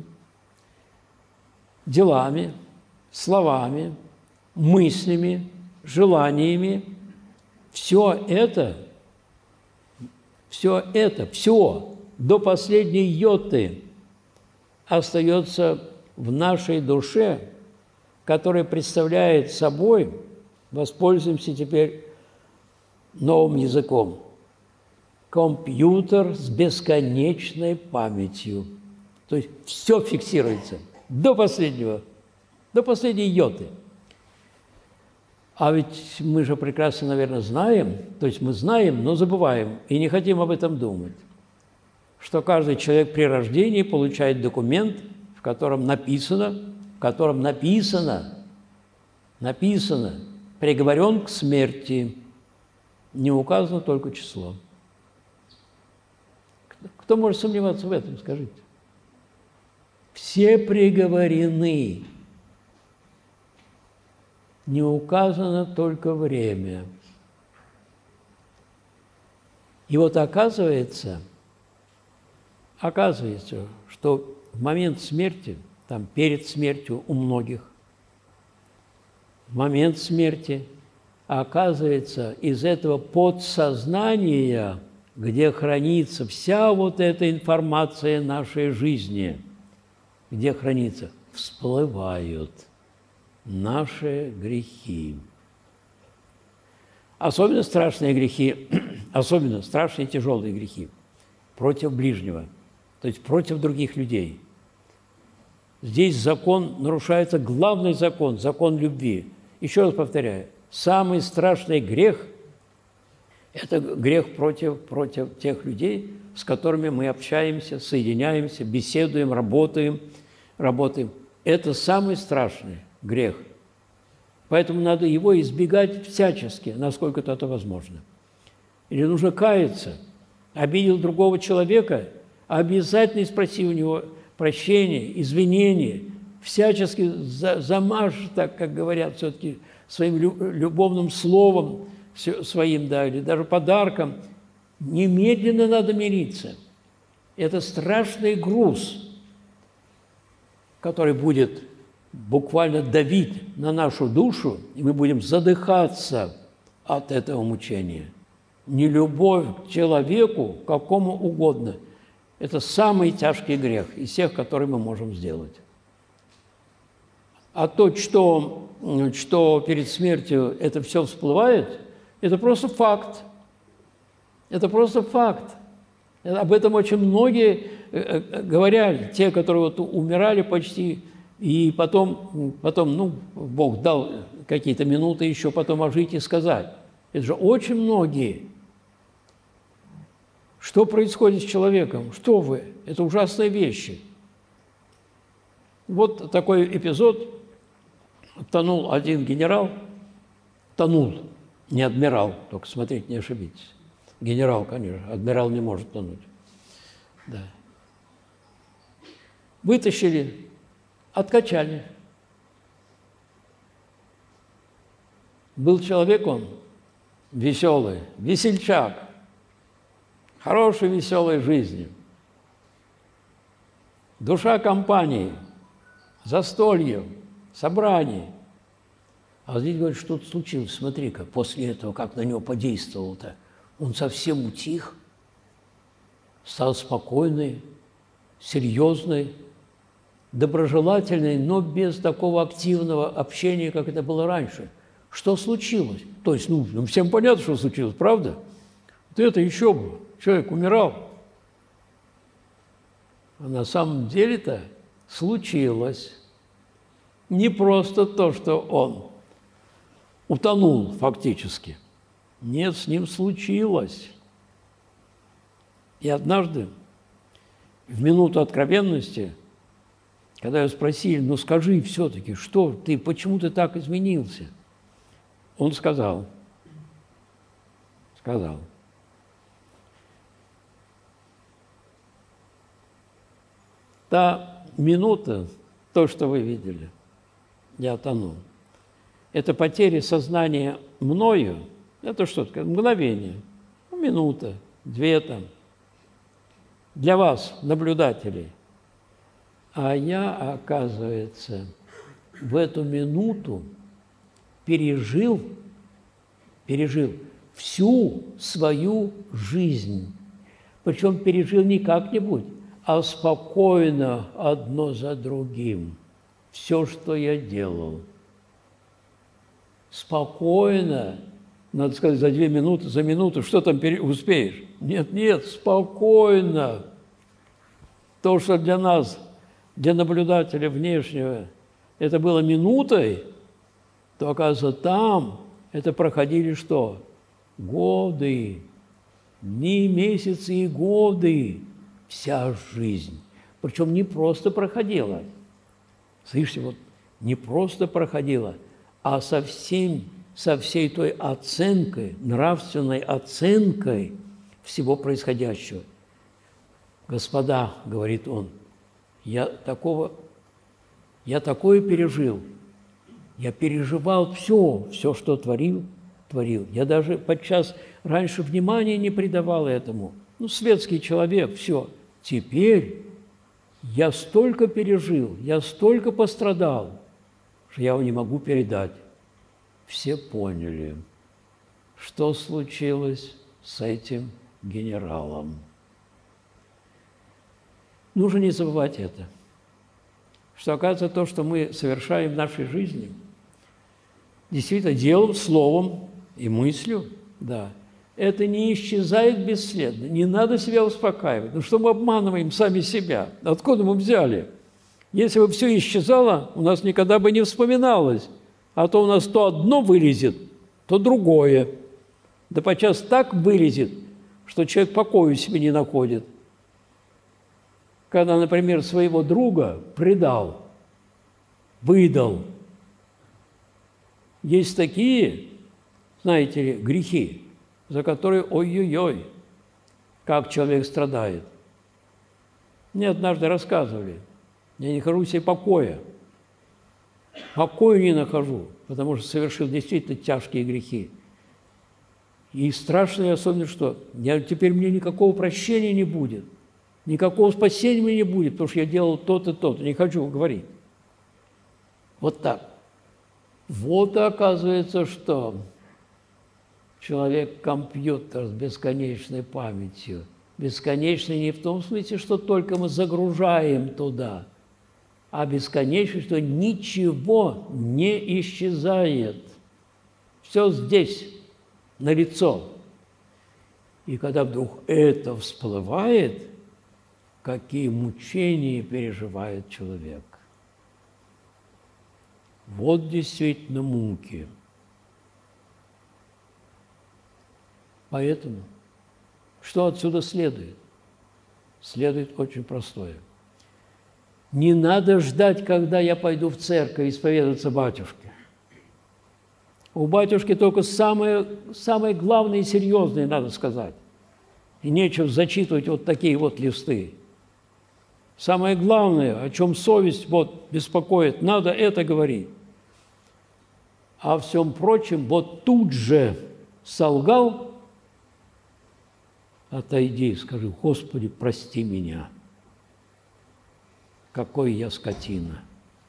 делами, словами, мыслями, желаниями, все это, все это, все до последней йоты остается в нашей душе, которая представляет собой, воспользуемся теперь новым языком, компьютер с бесконечной памятью. То есть все фиксируется до последнего, до последней йоты. А ведь мы же прекрасно, наверное, знаем, то есть мы знаем, но забываем и не хотим об этом думать, что каждый человек при рождении получает документ, в котором написано, в котором написано, написано, приговорен к смерти, не указано только число. Кто может сомневаться в этом, скажите? Все приговорены. Не указано только время. И вот оказывается, оказывается, что в момент смерти, там перед смертью у многих, в момент смерти, оказывается, из этого подсознания, где хранится вся вот эта информация нашей жизни, где хранится, всплывают наши грехи. Особенно страшные грехи, особенно страшные тяжелые грехи против ближнего, то есть против других людей. Здесь закон, нарушается главный закон, закон любви. Еще раз повторяю, самый страшный грех – это грех против, против тех людей, с которыми мы общаемся, соединяемся, беседуем, работаем, работаем. Это самый страшный грех. Поэтому надо его избегать всячески, насколько это возможно. Или нужно каяться. Обидел другого человека, обязательно спроси у него прощения, извинения, всячески за, замажь, так как говорят, все-таки своим любовным словом, своим, да, или даже подарком. Немедленно надо мириться. Это страшный груз, который будет буквально давить на нашу душу, и мы будем задыхаться от этого мучения. Нелюбовь к человеку, какому угодно, это самый тяжкий грех из всех, которые мы можем сделать. А то, что, что перед смертью это все всплывает, это просто факт. Это просто факт. Об этом очень многие говорили, те, которые вот умирали почти, и потом, потом, ну, Бог дал какие-то минуты еще потом ожить и сказать. Это же очень многие. Что происходит с человеком? Что вы? Это ужасные вещи. Вот такой эпизод. Тонул один генерал. Тонул. Не адмирал. Только смотреть, не ошибитесь. Генерал, конечно. Адмирал не может тонуть. Да. Вытащили, откачали. Был человек он веселый, весельчак, хорошей, веселой жизни. Душа компании, застолье, собрание. А здесь, говорит, что-то случилось. Смотри-ка, после этого, как на него подействовало-то. Он совсем утих, стал спокойный, серьезный, доброжелательный, но без такого активного общения, как это было раньше. Что случилось? То есть, ну, всем понятно, что случилось, правда? Вот это еще бы. Человек умирал. А на самом деле-то случилось не просто то, что он утонул фактически. Нет, с ним случилось. И однажды, в минуту откровенности, когда его спросили, ну скажи все-таки, что ты, почему ты так изменился? Он сказал, сказал, та минута, то, что вы видели, я тонул, это потеря сознания мною, это что такое? Мгновение, ну, минута, две там, для вас, наблюдателей. А я, оказывается, в эту минуту пережил, пережил всю свою жизнь. Причем пережил не как-нибудь, а спокойно одно за другим. Все, что я делал. Спокойно, надо сказать, за две минуты, за минуту, что там успеешь? Нет, нет, спокойно. То, что для нас, для наблюдателя внешнего, это было минутой, то, оказывается, там это проходили что? Годы, дни, месяцы и годы, вся жизнь. Причем не просто проходила, слышите, вот не просто проходила, а со, всем, со всей той оценкой, нравственной оценкой всего происходящего. «Господа, — говорит он, — я, такого, я такое пережил, я переживал все, все, что творил, творил. Я даже подчас раньше внимания не придавал этому. Ну, светский человек, все. Теперь я столько пережил, я столько пострадал, что я его не могу передать». Все поняли, что случилось с этим генералом. Нужно не забывать это, что, оказывается, то, что мы совершаем в нашей жизни, действительно делом, словом и мыслью, да, это не исчезает бесследно. Не надо себя успокаивать. Ну что мы обманываем сами себя? Откуда мы взяли? Если бы все исчезало, у нас никогда бы не вспоминалось. А то у нас то одно вылезет, то другое. Да подчас так вылезет, что человек покоя себе не находит. Когда, например, своего друга предал, выдал. Есть такие, знаете ли, грехи, за которые ой-ой-ой, как человек страдает. Мне однажды рассказывали, я не нахожу себе покоя. Покоя не нахожу, потому что совершил действительно тяжкие грехи. И страшно, особенно, что я, теперь мне никакого прощения не будет, никакого спасения мне не будет, потому что я делал то-то, то-то, не хочу говорить. Вот так. Вот и оказывается, что человек-компьютер с бесконечной памятью. Бесконечный не в том смысле, что только мы загружаем туда, а бесконечный, что ничего не исчезает. Все здесь, налицо. И когда вдруг это всплывает, какие мучения переживает человек. Вот действительно муки. Поэтому, что отсюда следует? Следует очень простое. Не надо ждать, когда я пойду в церковь исповедоваться батюшке. У батюшки только самое, самое главное и серьезное, надо сказать. И нечего зачитывать вот такие вот листы. Самое главное, о чем совесть вот беспокоит, надо это говорить. А о всем прочем вот тут же солгал, отойди, скажи: Господи, прости меня. Какой я скотина.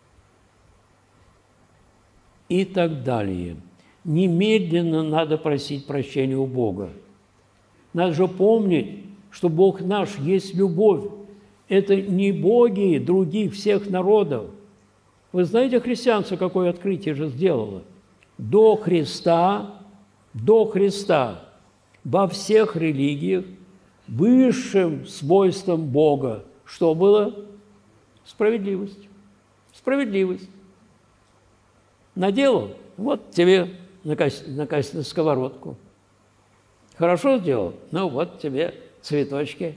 И так далее. Немедленно надо просить прощения у Бога. Надо же помнить, что Бог наш есть любовь. Это не боги других всех народов. Вы знаете, христианство какое открытие же сделало? До Христа, до Христа во всех религиях высшим свойством Бога что было? Справедливость. Справедливость. Наделал? Вот тебе на, на сковородку. Хорошо сделал? Ну вот тебе цветочки.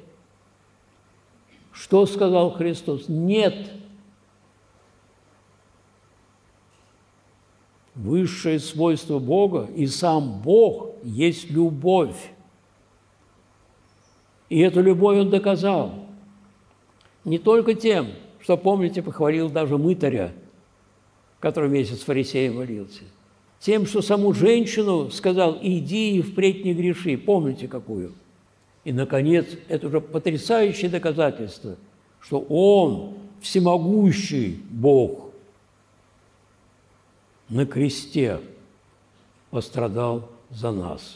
Что сказал Христос? Нет. Высшее свойство Бога и сам Бог есть любовь. И эту любовь Он доказал. Не только тем, что, помните, похвалил даже мытаря, который вместе с фарисеем молился. Тем, что саму женщину сказал: иди и впредь не греши. Помните, какую? И, наконец, это уже потрясающее доказательство, что Он, всемогущий Бог, на кресте пострадал за нас.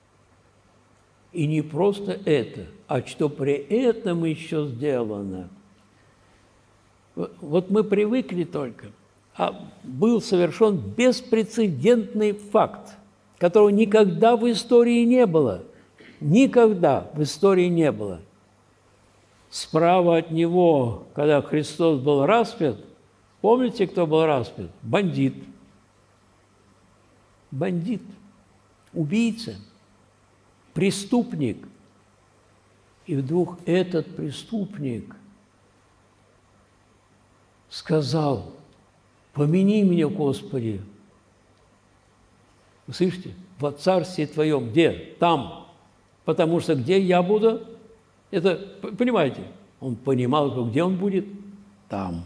И не просто это, а что при этом еще сделано. Вот мы привыкли только, а был совершен беспрецедентный факт, которого никогда в истории не было. Никогда в истории не было. Справа от него, когда Христос был распят, помните, кто был распят? Бандит. бандит, убийца, преступник. И вдруг этот преступник сказал: «Помяни меня, Господи». Вы слышите? Во Царстве Твоем. Где? Там. Потому что где я буду? Это, понимаете? Он понимал, где он будет? Там.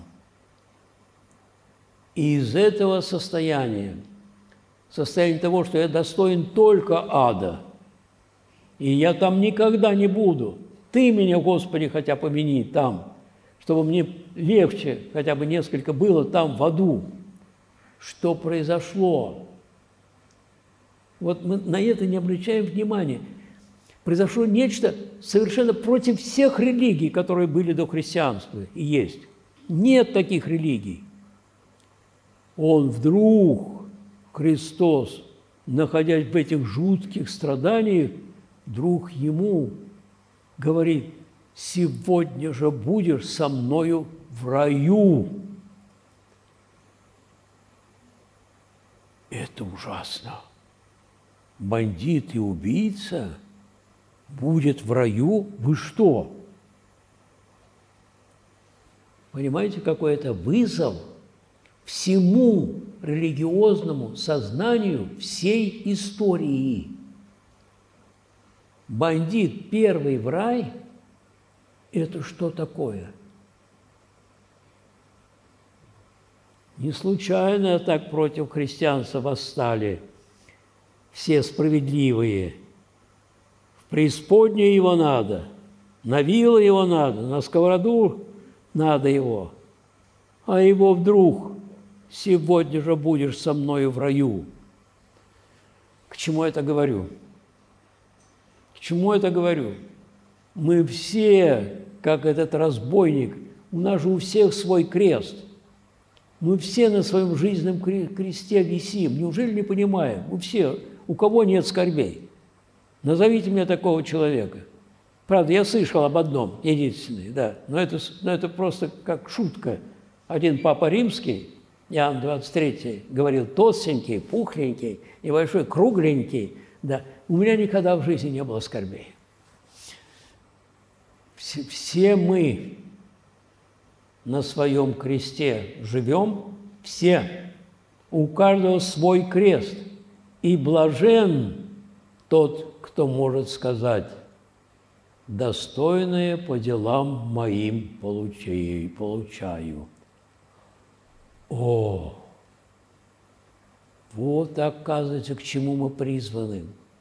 И из этого состояния, состояния того, что я достоин только ада, и я там никогда не буду. Ты меня, Господи, хотя помяни там, чтобы мне легче хотя бы несколько было там, в аду. Что произошло? Вот мы на это не обращаем внимания. Произошло нечто совершенно против всех религий, которые были до христианства и есть. Нет таких религий. Он вдруг, Христос, находясь в этих жутких страданиях, вдруг ему говорит: «Сегодня же будешь со мною в раю». Это ужасно. Бандит и убийца будет в раю? Вы что? Понимаете, какой это вызов всему религиозному сознанию всей истории? Бандит первый в рай – это что такое? Не случайно так против христианства восстали все справедливые. В преисподнюю его надо, на вилы его надо, на сковороду надо его. А его вдруг: «Сегодня же будешь со мною в раю». К чему это говорю? К чему это говорю? Мы все, как этот разбойник, у нас же у всех свой крест. Мы все на своем жизненном кресте висим. Неужели не понимаем? Мы все, у кого нет скорбей. Назовите мне такого человека. Правда, я слышал об одном, единственный, да, но это, но это просто как шутка. Один папа римский, Иоанн двадцать третий, говорил: толстенький, пухленький, небольшой, кругленький. Да. У меня никогда в жизни не было скорбей. Все, все мы на своем кресте живем, все. У каждого свой крест. И блажен тот, кто может сказать: «Достойное по делам моим получаю». получаю». О! Вот, оказывается, к чему мы призваны.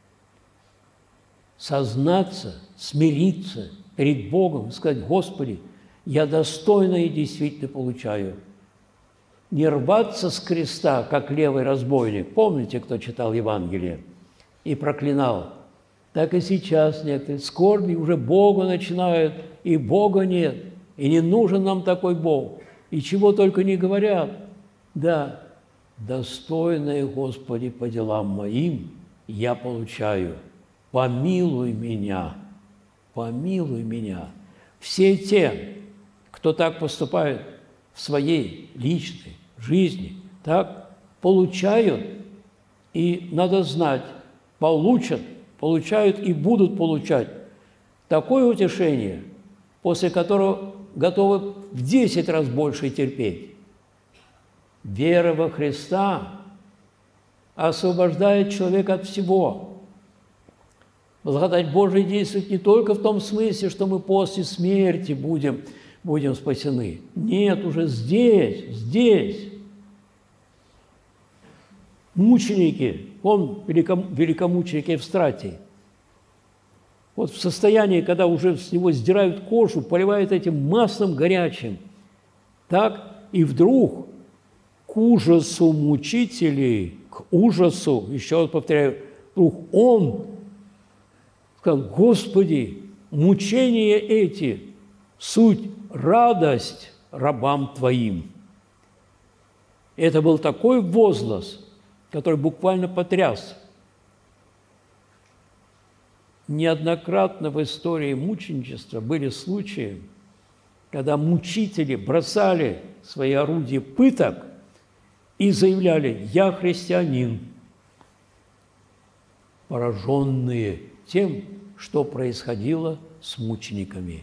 Сознаться, смириться перед Богом, сказать: «Господи, я достойно и действительно получаю». Не рваться с креста, как левый разбойник. Помните, кто читал Евангелие и проклинал? Так и сейчас некоторые скорби уже Бога начинают, и Бога нет, и не нужен нам такой Бог. И чего только не говорят. Да, достойное, Господи, по делам моим я получаю. Помилуй меня, помилуй меня. Все те, кто так поступает в своей личной жизни, так получают, и надо знать, получат, получают и будут получать такое утешение, после которого готовы в десять раз больше терпеть. Вера во Христа освобождает человека от всего. Благодать Божия действует не только в том смысле, что мы после смерти будем, будем спасены. Нет, уже здесь, здесь. Мученики, он великом, великомученик Евстратий, вот в состоянии, когда уже с него сдирают кожу, поливают этим маслом горячим, так и вдруг к ужасу мучителей, к ужасу, еще раз повторяю, вдруг он сказал: «Господи, мучения эти – суть радость рабам Твоим». Это был такой возглас, который буквально потряс. Неоднократно в истории мученичества были случаи, когда мучители бросали свои орудия пыток и заявляли: «Я христианин, пораженные тем, что происходило с мучениками.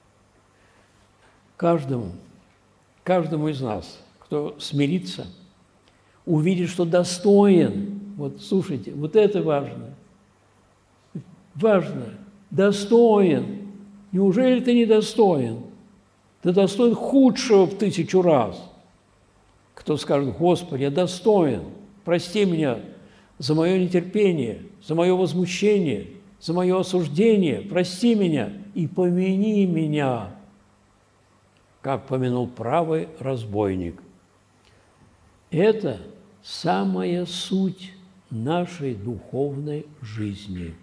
Каждому, каждому из нас, кто смирится, увидит, что достоин. Вот, слушайте, вот это важно. Важно. Достоин. Неужели ты недостоин? Ты достоин худшего в тысячу раз. Кто скажет: Господи, я достоин, прости меня за мое нетерпение, за мое возмущение, за мое осуждение, прости меня и помяни меня, как помянул правый разбойник. Это самая суть нашей духовной жизни.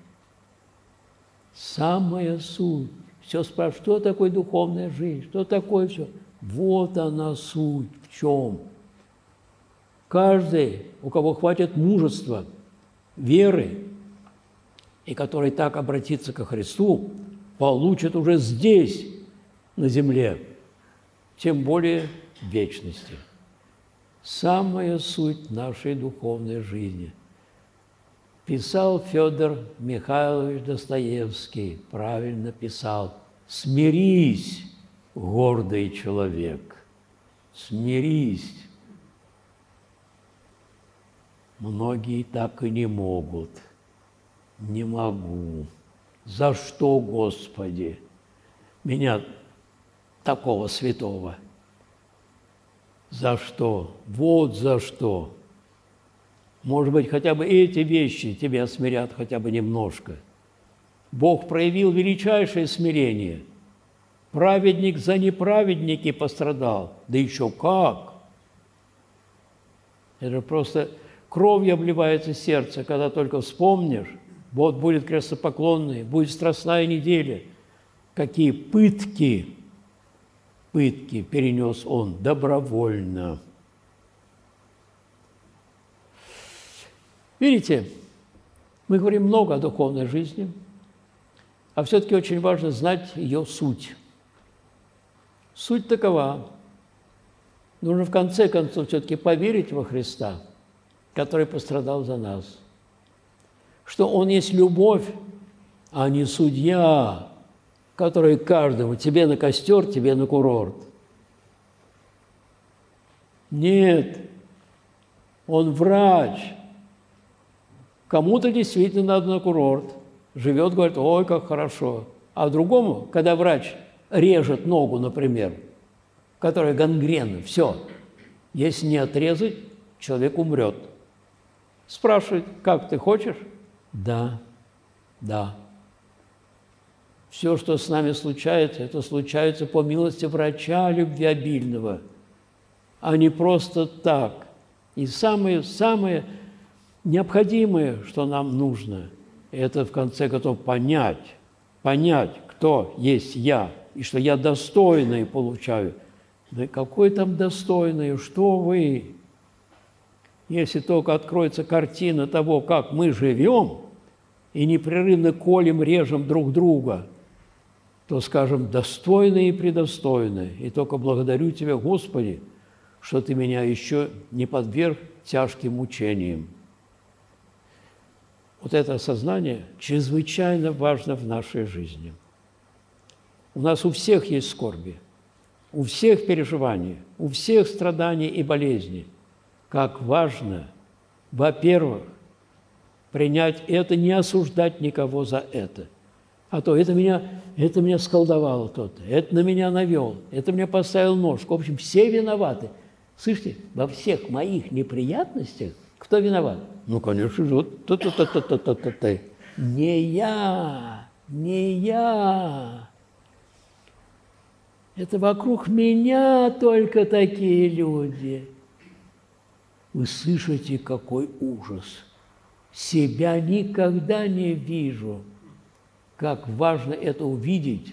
Самая суть. Все спрашивают, что такое духовная жизнь, что такое все. Вот она суть, в чем. Каждый, у кого хватит мужества, веры, и который так обратится ко Христу, получит уже здесь, на земле, тем более в вечности. Самая суть нашей духовной жизни. Писал Федор Михайлович Достоевский, правильно писал: «Смирись, гордый человек, смирись». Многие так и не могут. Не могу. За что, Господи, меня такого святого? За что? Вот за что. Может быть, хотя бы эти вещи тебя смирят хотя бы немножко. Бог проявил величайшее смирение. Праведник за неправедники пострадал. Да еще как! Это просто кровью обливается сердце, когда только вспомнишь. Вот будет крестопоклонный, будет страстная неделя. Какие пытки, пытки перенес он добровольно. Видите, мы говорим много о духовной жизни, а все-таки очень важно знать ее суть. Суть такова. Нужно в конце концов все-таки поверить во Христа, который пострадал за нас, что Он есть любовь, а не судья, который каждому, тебе на костер, тебе на курорт. Нет, Он врач. Кому-то действительно надо на курорт. Живет, говорит, ой, как хорошо. А другому, когда врач режет ногу, например, которая гангрена, все, если не отрезать, человек умрет. Спрашивает, как ты хочешь? Да, да. Все, что с нами случается, это случается по милости врача любвеобильного, а не просто так. И самое, самое необходимое, что нам нужно, это в конце концов понять, понять, кто есть я, и что я достойное получаю. Да какой там достойное, что вы? Если только откроется картина того, как мы живем, и непрерывно колем, режем друг друга, то скажем достойное и предостойное. И только благодарю Тебя, Господи, что Ты меня еще не подверг тяжким мучениям. Вот это осознание чрезвычайно важно в нашей жизни. У нас у всех есть скорби, у всех переживания, у всех страданий и болезней. Как важно, во-первых, принять это, не осуждать никого за это. А то это меня, это меня сколдовало тот-то, это на меня навел, это мне поставил ножку. В общем, все виноваты. Слышите, во всех моих неприятностях кто виноват? Ну, конечно же, вот та-та-та-та-та-та-та. Не я, не я. Это вокруг меня только такие люди. Вы слышите, какой ужас. Себя никогда не вижу. Как важно это увидеть.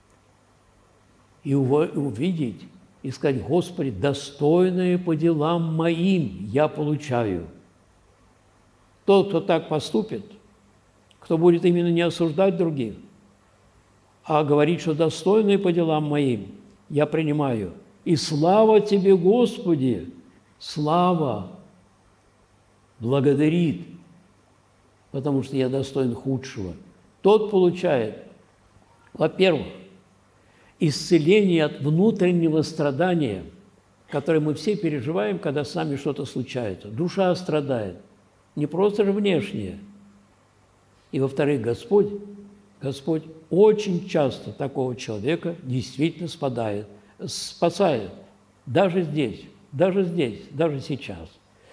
И увидеть, и сказать, Господи, достойное по делам моим я получаю. Тот, кто так поступит, кто будет именно не осуждать других, а говорить, что достойное по делам моим я принимаю. И слава Тебе, Господи, слава, благодарит. потому что я достоин худшего. Тот получает, во-первых, исцеление от внутреннего страдания, которое мы все переживаем, когда с нами что-то случается. Душа страдает, не просто же внешнее. И, во-вторых, Господь, Господь очень часто такого человека действительно спадает, спасает. Даже здесь, даже здесь, даже сейчас.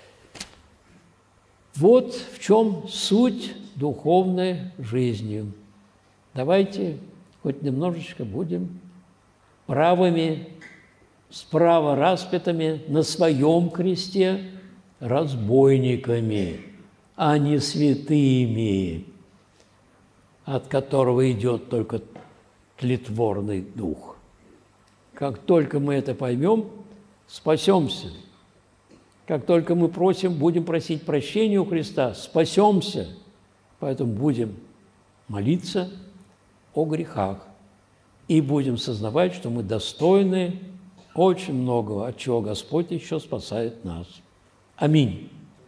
Вот в чем суть духовной жизни. Давайте хоть немножечко будем правыми, справа распятыми на своем кресте разбойниками, а не святыми, от которого идет только тлетворный дух. Как только мы это поймем, спасемся. Как только мы просим, будем просить прощения у Христа, спасемся. Поэтому будем молиться о грехах и будем сознавать, что мы достойны очень многого, от чего Господь еще спасает нас. Аминь.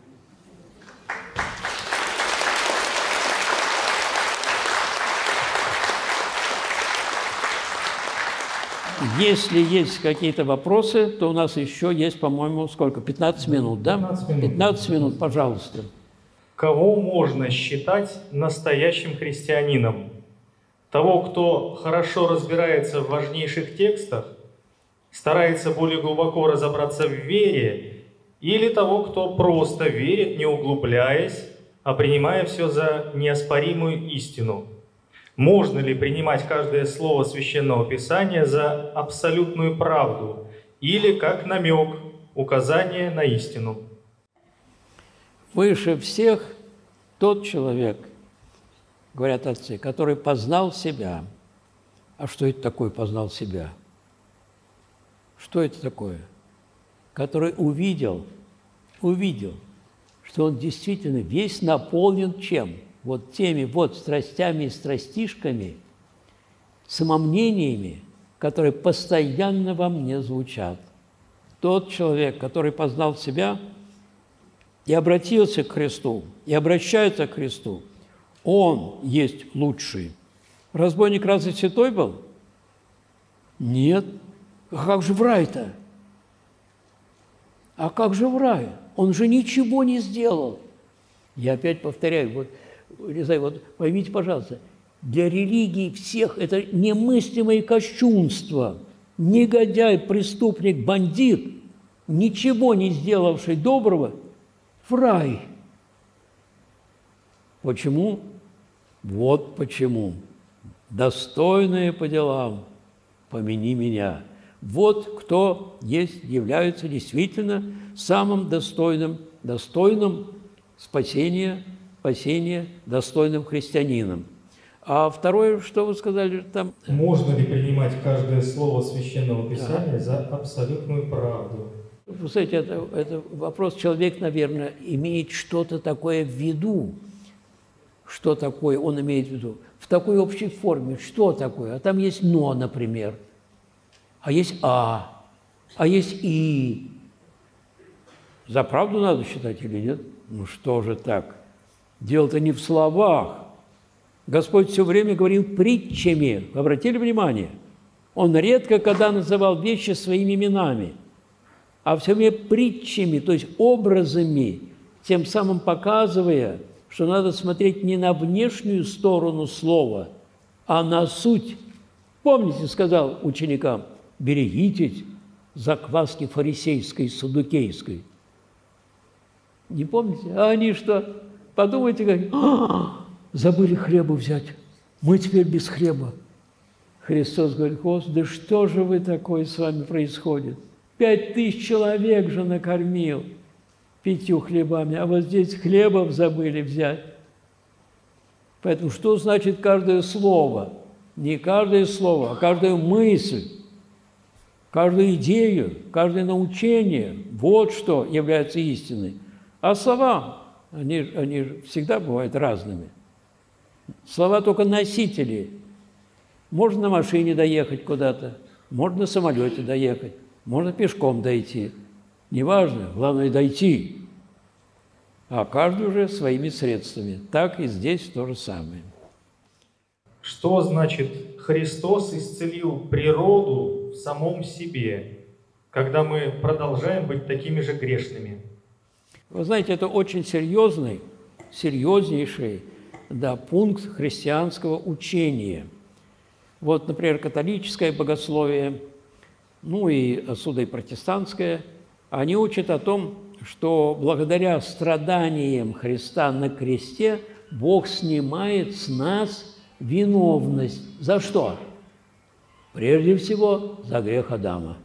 Если есть какие-то вопросы, то у нас еще есть, по-моему, сколько? пятнадцать минут, да? пятнадцать минут. пятнадцать минут, пожалуйста. Кого можно считать настоящим христианином? Того, кто хорошо разбирается в важнейших текстах, старается более глубоко разобраться в вере, или того, кто просто верит, не углубляясь, а принимая все за неоспоримую истину? Можно ли принимать каждое слово Священного Писания за абсолютную правду или как намек, указание на истину? Выше всех тот человек, говорят отцы, который познал себя. А что это такое познал себя? Что это такое? Который увидел, увидел, что он действительно весь наполнен чем? Вот теми вот страстями и страстишками, самомнениями, которые постоянно во мне звучат. Тот человек, который познал себя и обратился к Христу, и обращается к Христу, он есть лучший. Разбойник разве святой был? Нет. А как же в рай-то? А как же в рай? Он же ничего не сделал. Я опять повторяю, вот, не знаю, вот поймите, пожалуйста, для религии всех это немыслимое кощунство. Негодяй, преступник, бандит, ничего не сделавший доброго, в рай. Почему? Вот почему. Достойные по делам, помяни меня. Вот кто есть, является действительно самым достойным, достойным спасения, спасения, достойным христианином. А второе, что вы сказали там? Можно ли принимать каждое слово Священного Писания да. за абсолютную правду? Вы знаете, это, это вопрос, человек, наверное, имеет что-то такое в виду. Что такое он имеет в виду? В такой общей форме, что такое? А там есть «но», например, а есть «а», а есть «и». За правду надо считать или нет? Ну что же так? Дело-то не в словах. Господь все время говорил притчами. Обратили внимание? Он редко когда называл вещи своими именами, а все время притчами, то есть образами, тем самым показывая, что надо смотреть не на внешнюю сторону слова, а на суть. Помните, сказал ученикам, берегитесь закваски фарисейской, саддукейской. Не помните? А они что? Подумайте, как, а, забыли хлеба взять, мы теперь без хлеба. Христос говорит, Господи, что же вы такое с вами происходит? Пять тысяч человек же накормил пятью хлебами, а вот здесь хлебов забыли взять. Поэтому что значит каждое слово? Не каждое слово, а каждая мысль, каждую идею, каждое научение. Вот что является истиной. А слова, они, они всегда бывают разными. Слова только носители. Можно на машине доехать куда-то, можно на самолете доехать, можно пешком дойти. Неважно, главное дойти. а каждый уже своими средствами. Так и здесь то же самое. Что значит Христос исцелил природу в самом себе, когда мы продолжаем быть такими же грешными? Вы знаете, это очень серьезный, серьезнейший, да, пункт христианского учения. Вот, например, католическое богословие, ну и отсюда и протестантское, они учат о том, что благодаря страданиям Христа на кресте Бог снимает с нас виновность. За что? Прежде всего, за грех Адама.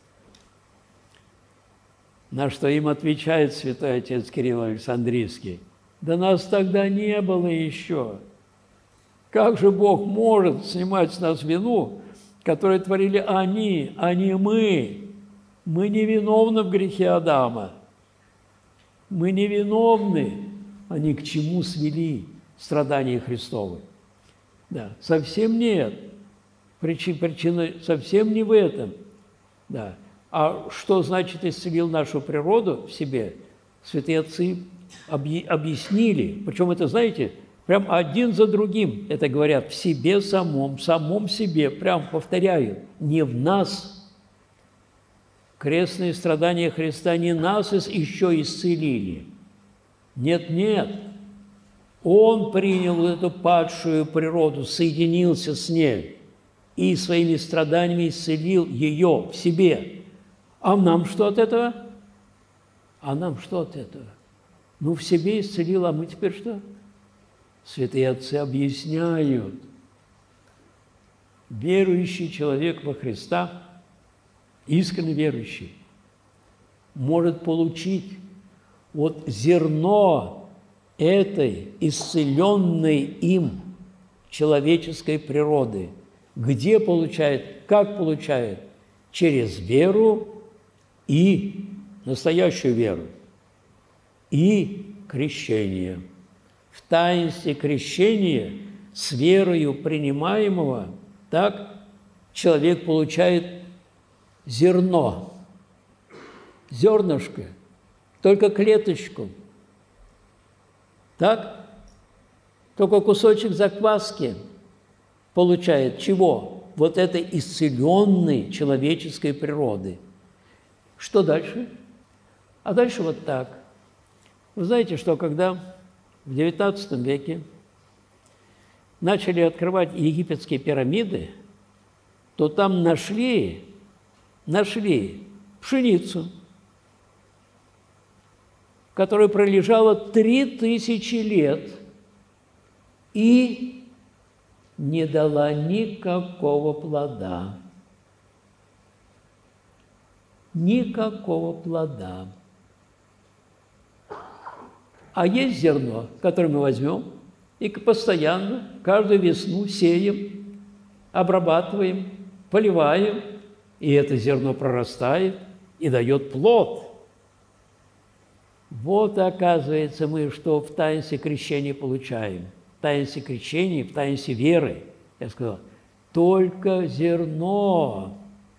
На что им отвечает святой отец Кирилл Александрийский: да нас тогда не было еще. Как же Бог может снимать с нас вину, которую творили они, а не мы? Мы не виновны в грехе Адама. Мы не виновны. Они к чему свели страдания Христовы? Да, совсем нет. Причина, причина совсем не в этом. Да. А что значит исцелил нашу природу в себе? Святые отцы объяснили. Причем это, знаете, прям один за другим это говорят: в себе самом, в самом себе. Прям повторяю, не в нас. Крестные страдания Христа не нас еще исцелили. Нет, нет. Он принял эту падшую природу, соединился с ней и своими страданиями исцелил ее в себе. А нам что от этого? А нам что от этого? Ну, в себе исцелил, а мы теперь что? Святые отцы объясняют. Верующий человек во Христа, искренне верующий, может получить вот зерно этой исцеленной им человеческой природы. Где получает? Как получает? Через веру и настоящую веру, и крещение. В таинстве крещения с верою принимаемого так человек получает зерно, зернышко, только клеточку. Так? Только кусочек закваски получает чего? Вот этой исцеленной человеческой природы. Что дальше? А дальше вот так. Вы знаете, что когда в девятнадцатом веке начали открывать египетские пирамиды, то там нашли, нашли пшеницу, которая пролежала три тысячи лет и не дала никакого плода. Никакого плода. А есть зерно, которое мы возьмем и постоянно, каждую весну сеем, обрабатываем, поливаем, и это зерно прорастает и дает плод. Вот, оказывается, мы что в таинстве крещения получаем. В таинстве крещения, в таинстве веры, я сказал, только зерно,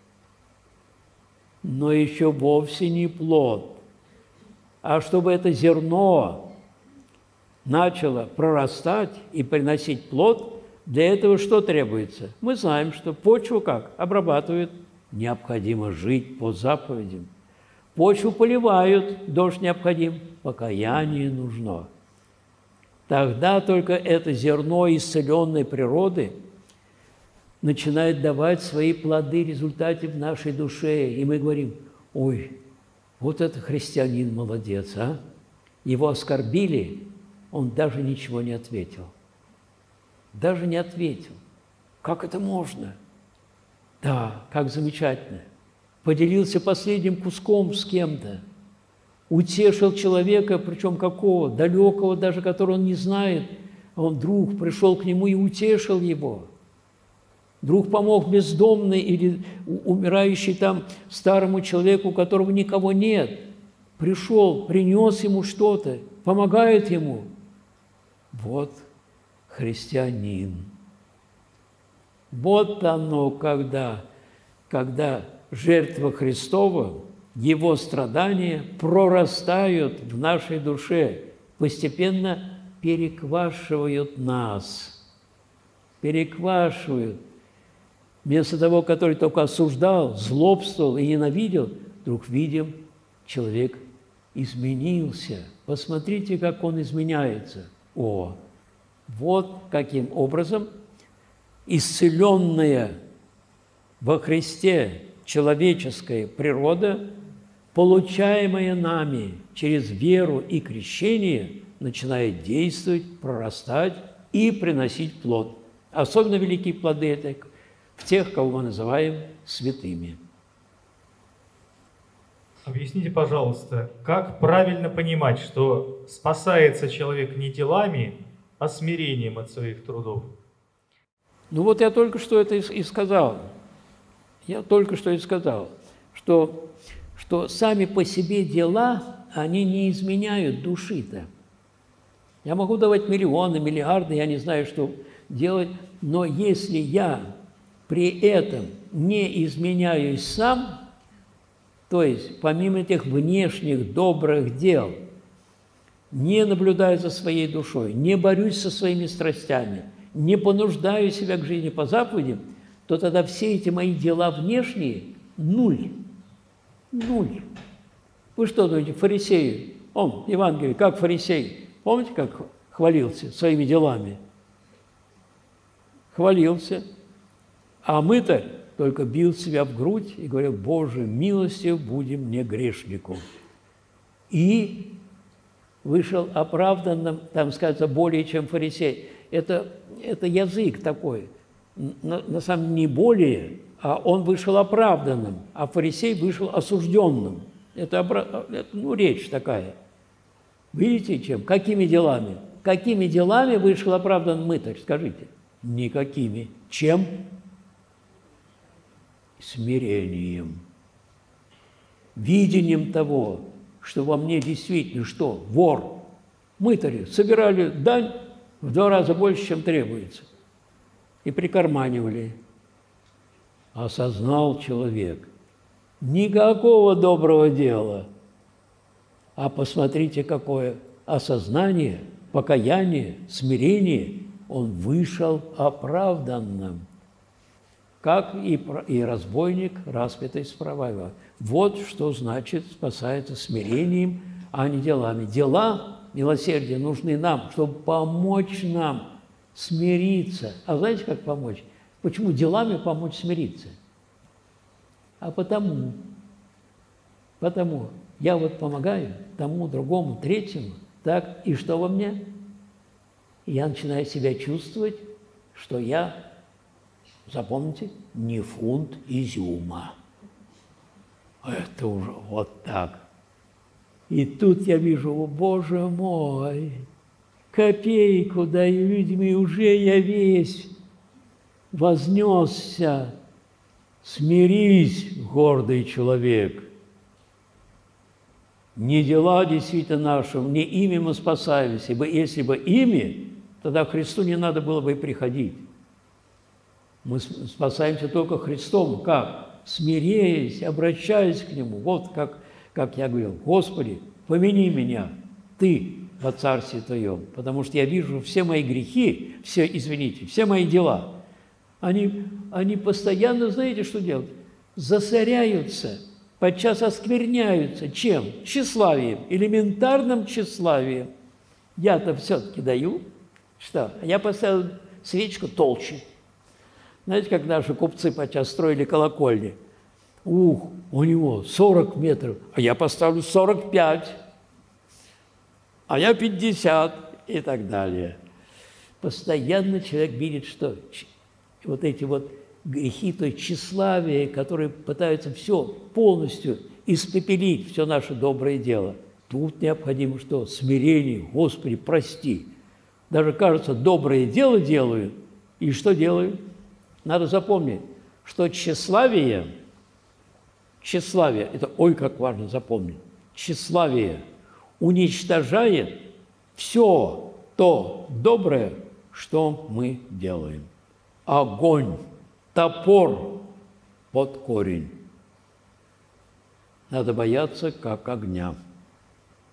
но еще вовсе не плод. А чтобы это зерно начало прорастать и приносить плод, для этого что требуется? Мы знаем, что почву как? Обрабатывают. Необходимо жить по заповедям. Почву поливают, дождь необходим, покаяние нужно. Тогда только это зерно исцеленной природы начинает давать свои плоды в результате в нашей душе. И мы говорим: ой, вот это христианин молодец, а? Его оскорбили, он даже ничего не ответил. Даже не ответил. Как это можно? Да, как замечательно. Поделился последним куском с кем-то, утешил человека, причем какого, далекого даже, которого он не знает, а он вдруг пришел к нему и утешил его. Вдруг помог бездомный или умирающий там старому человеку, у которого никого нет. Пришел, принес ему что-то, помогает ему. Вот христианин. Вот оно, когда, когда жертва Христова, Его страдания прорастают в нашей душе постепенно переквашивают нас, переквашивают. Вместо того, который только осуждал, злобствовал и ненавидел, вдруг видим, человек изменился. Посмотрите, как он изменяется. О, вот каким образом исцеленная во Христе человеческая природа, получаемая нами через веру и крещение, начинает действовать, прорастать и приносить плод. Особенно великие плоды это в тех, кого мы называем святыми. Объясните, пожалуйста, как правильно понимать, что спасается человек не делами, а смирением от своих трудов? Ну вот я только что это и сказал. Я только что и сказал, что, что сами по себе дела, они не изменяют души-то. Я могу давать миллионы, миллиарды, я не знаю, что делать, но если я при этом не изменяюсь сам, то есть помимо этих внешних добрых дел, не наблюдаю за своей душой, не борюсь со своими страстями, не понуждаю себя к жизни по заповедям, то тогда все эти мои дела внешние – нуль. Нуль. Вы что думаете, фарисеи? Он, Евангелие, как фарисей. Помните, как хвалился своими делами? Хвалился. А мы-то только бил себя в грудь и говорил: «Боже, милостив будем мне грешнику». И вышел оправданным, там сказано, более чем фарисей. Это, это язык такой. На, на самом деле не более, а он вышел оправданным, а фарисей вышел осужденным. Это, это ну, речь такая. Видите, чем? Какими делами? Какими делами вышел оправдан мытарь? Скажите. Никакими. Чем? Смирением. Видением того, что во мне действительно что? Вор. Мытари собирали дань в два раза больше, чем требуется. И прикарманивали. Осознал человек. Никакого доброго дела. А посмотрите, какое осознание, покаяние, смирение. Он вышел оправданным. Как и, и разбойник, распятый справа. Вот что значит спасается смирением, а не делами. Дела милосердия нужны нам, чтобы помочь нам смириться. А знаете, как помочь? Почему делами помочь смириться? А потому, потому я вот помогаю тому, другому, третьему, так, и что во мне? Я начинаю себя чувствовать, что я, запомните, не фунт изюма. Это уже вот так. И тут я вижу: о, Боже мой, копейку даю людям, и уже я весь вознесся. Смирись, гордый человек. Не дела действительно нашего, не ими мы спасаемся, ибо если бы ими, тогда к Христу не надо было бы и приходить. Мы спасаемся только Христом. Как? Смиряясь, обращаясь к Нему. Вот как, как я говорил: Господи, помяни меня, Ты во Царстве Твоем, потому что я вижу все мои грехи, все, извините, все мои дела. Они, они постоянно, знаете, что делают? Засоряются, подчас оскверняются. Чем? Тщеславием, элементарным тщеславием. Я-то все-таки даю. Что? Я поставил свечку толще. Знаете, как наши купцы подчас строили колокольни? Ух, у него сорок метров, а я поставлю сорок пять, а я пятьдесят и так далее. Постоянно человек видит, что вот эти вот грехи, то есть тщеславие, которые пытаются все полностью испепелить, все наше доброе дело. Тут необходимо что? Смирение. Господи, прости. Даже, кажется, доброе дело делаю, и что делаю? Надо запомнить, что тщеславие, тщеславие, это ой, как важно запомнить, тщеславие уничтожает все то доброе, что мы делаем. Огонь, топор под корень. Надо бояться, как огня.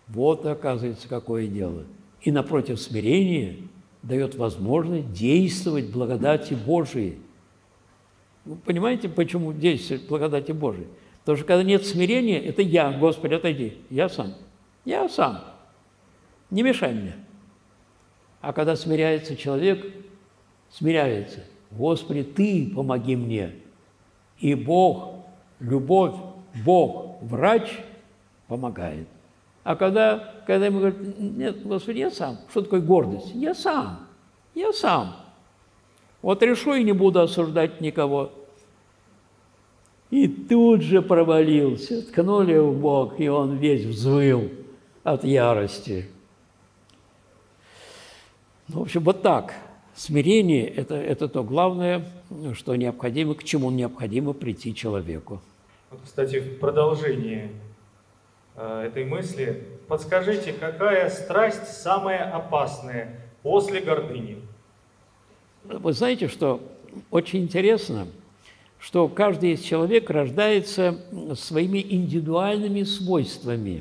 Вот, оказывается, какое дело. И напротив смирения дает возможность действовать благодати Божией. Вы понимаете, почему действует благодати Божией? Потому что когда нет смирения, это я, Господи, отойди, я сам. Я сам. Не мешай мне. А когда смиряется человек, смиряется. Господи, Ты помоги мне. И Бог, любовь, Бог, врач помогает. А когда, когда ему говорят, нет, Господи, я сам. Что такое гордость? Я сам. Я сам. Вот решу и не буду осуждать никого. И тут же провалился. Ткнули в бок, и он весь взвыл от ярости. В общем, вот так. Смирение – это, это то главное, что необходимо, к чему необходимо прийти человеку. Вот, кстати, в продолжении э, этой мысли, подскажите, какая страсть самая опасная после гордыни? Вы знаете, что очень интересно, что каждый из человек рождается своими индивидуальными свойствами.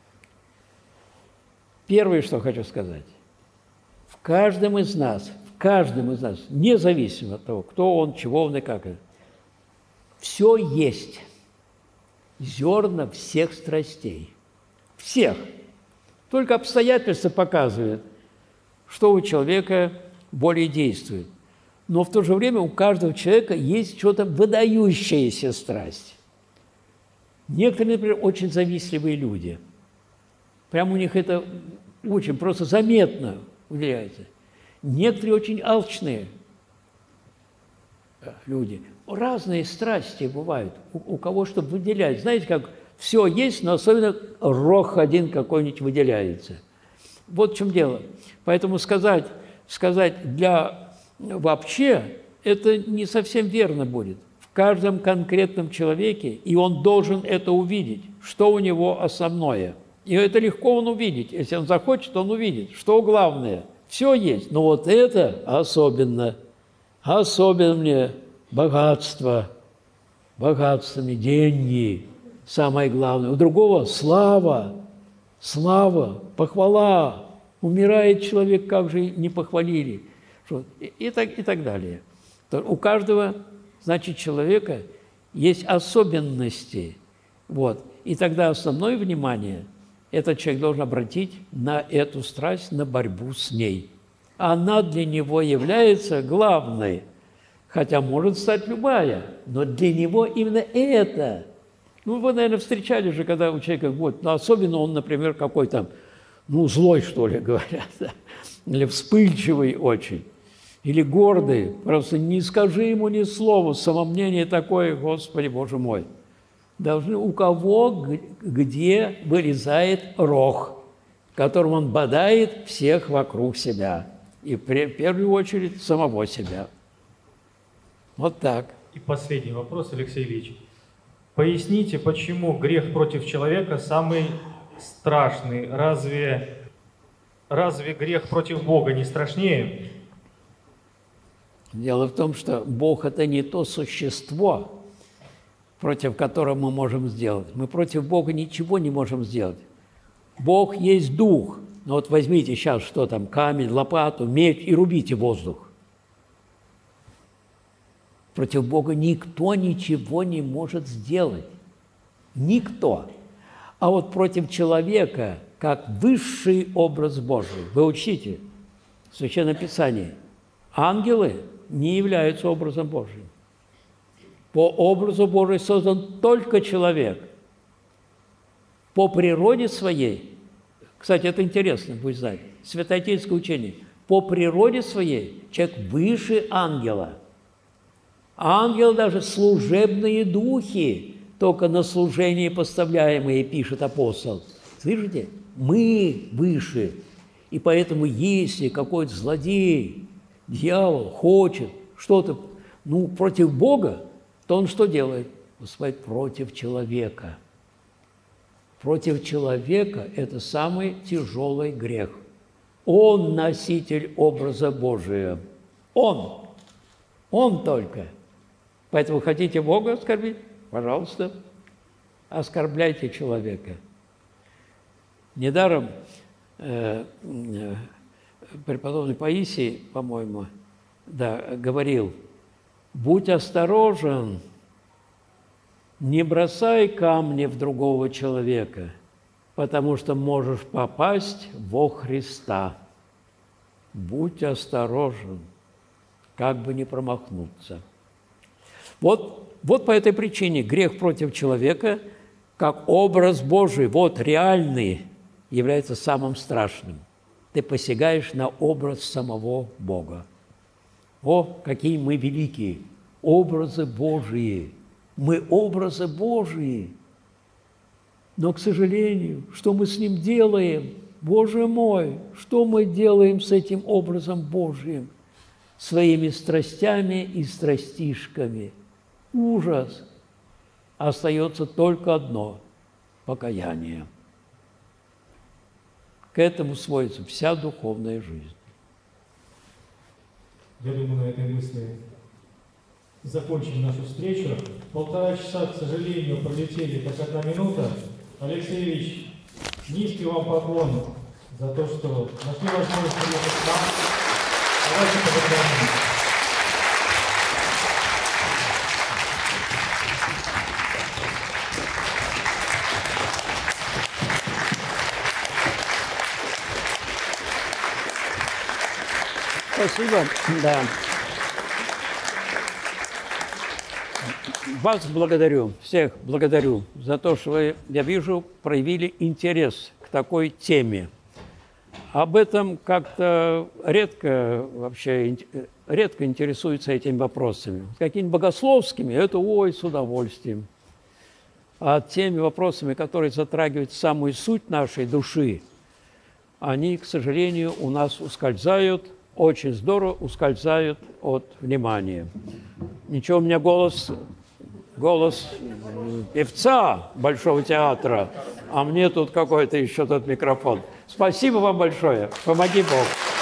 Первое, что хочу сказать. В каждом из нас, в каждом из нас, независимо от того, кто он, чего он и как он, все есть. Зерна всех страстей. Всех. Только обстоятельства показывают, что у человека более действует. Но в то же время у каждого человека есть что-то выдающаяся страсть. Некоторые, например, очень завистливые люди. Прямо у них это очень просто заметно выделяется. Некоторые очень алчные люди. Разные страсти бывают. У, у кого что выделяется. Знаете, как все есть, но особенно рог один какой-нибудь выделяется. Вот в чем дело. Поэтому сказать, сказать для вообще это не совсем верно будет. В каждом конкретном человеке, и он должен это увидеть, что у него основное. И это легко он увидеть. Если он захочет, он увидит, что главное. Все есть, но вот это особенно. Особенно мне богатство, богатствами, деньги, самое главное. У другого слава, слава, похвала. Умирает человек, как же не похвалили. И, и, так, и так далее. У каждого, значит, человека есть особенности. Вот. И тогда основное внимание этот человек должен обратить на эту страсть, на борьбу с ней. Она для него является главной, хотя может стать любая, но для него именно это. Ну, вы, наверное, встречали же, когда у человека, вот, ну, особенно он, например, какой-то, ну, злой, что ли, говорят, или вспыльчивый очень, или гордый, просто не скажи ему ни слова, самомнение такое, Господи, Боже мой. Должны у кого, где вырезает рог, которым он бодает всех вокруг себя, и в первую очередь самого себя. Вот так. И последний вопрос, Алексей Ильич. Поясните, почему грех против человека самый страшный? Разве, разве грех против Бога не страшнее? Дело в том, что Бог – это не то существо, против которого мы можем сделать. Мы против Бога ничего не можем сделать. Бог есть дух. Ну вот возьмите сейчас что там, камень, лопату, меч и рубите воздух. Против Бога никто ничего не может сделать. Никто. А вот против человека, как высший образ Божий, вы учите в Священном Писании, ангелы не являются образом Божьим. По образу Божию создан только человек. По природе своей, кстати, это интересно, будет знать, святоотеческое учение, по природе своей человек выше ангела. Ангелы даже служебные духи, только на служение поставляемые, пишет апостол. Слышите? Мы выше. И поэтому, если какой-то злодей, дьявол хочет что-то, ну, против Бога, то он что делает? Господи, против человека. Против человека – это самый тяжелый грех. Он носитель образа Божия. Он. Он только. Поэтому хотите Бога оскорбить? Пожалуйста, оскорбляйте человека. Недаром э, э, преподобный Паисий, по-моему, да, говорил: будь осторожен, не бросай камни в другого человека, потому что можешь попасть во Христа. Будь осторожен, как бы не промахнуться. Вот, вот по этой причине грех против человека, как образ Божий, вот реальный, является самым страшным. Ты посягаешь на образ самого Бога. О, какие мы великие! Образы Божии! Мы образы Божии! Но, к сожалению, что мы с ним делаем? Боже мой, что мы делаем с этим образом Божиим? Своими страстями и страстишками. Ужас! Остается только одно – покаяние. К этому сводится вся духовная жизнь. Я думаю, на этой мысли закончим нашу встречу. Полтора часа, к сожалению, пролетели как одна минута. Алексей Ильич, низкий вам поклон за то, что нашли возможность приехать к нам. Давайте поговорим. Спасибо, да. Вас благодарю, всех благодарю за то, что вы, я вижу, проявили интерес к такой теме. Об этом как-то редко вообще, редко интересуются этими вопросами. Какими-нибудь богословскими, это ой, с удовольствием. А теми вопросами, которые затрагивают самую суть нашей души, они, к сожалению, у нас ускользают, очень здорово ускользают от внимания. Ничего, у меня голос, голос певца Большого театра, а мне тут какой-то еще тот микрофон. Спасибо вам большое. Помоги Бог.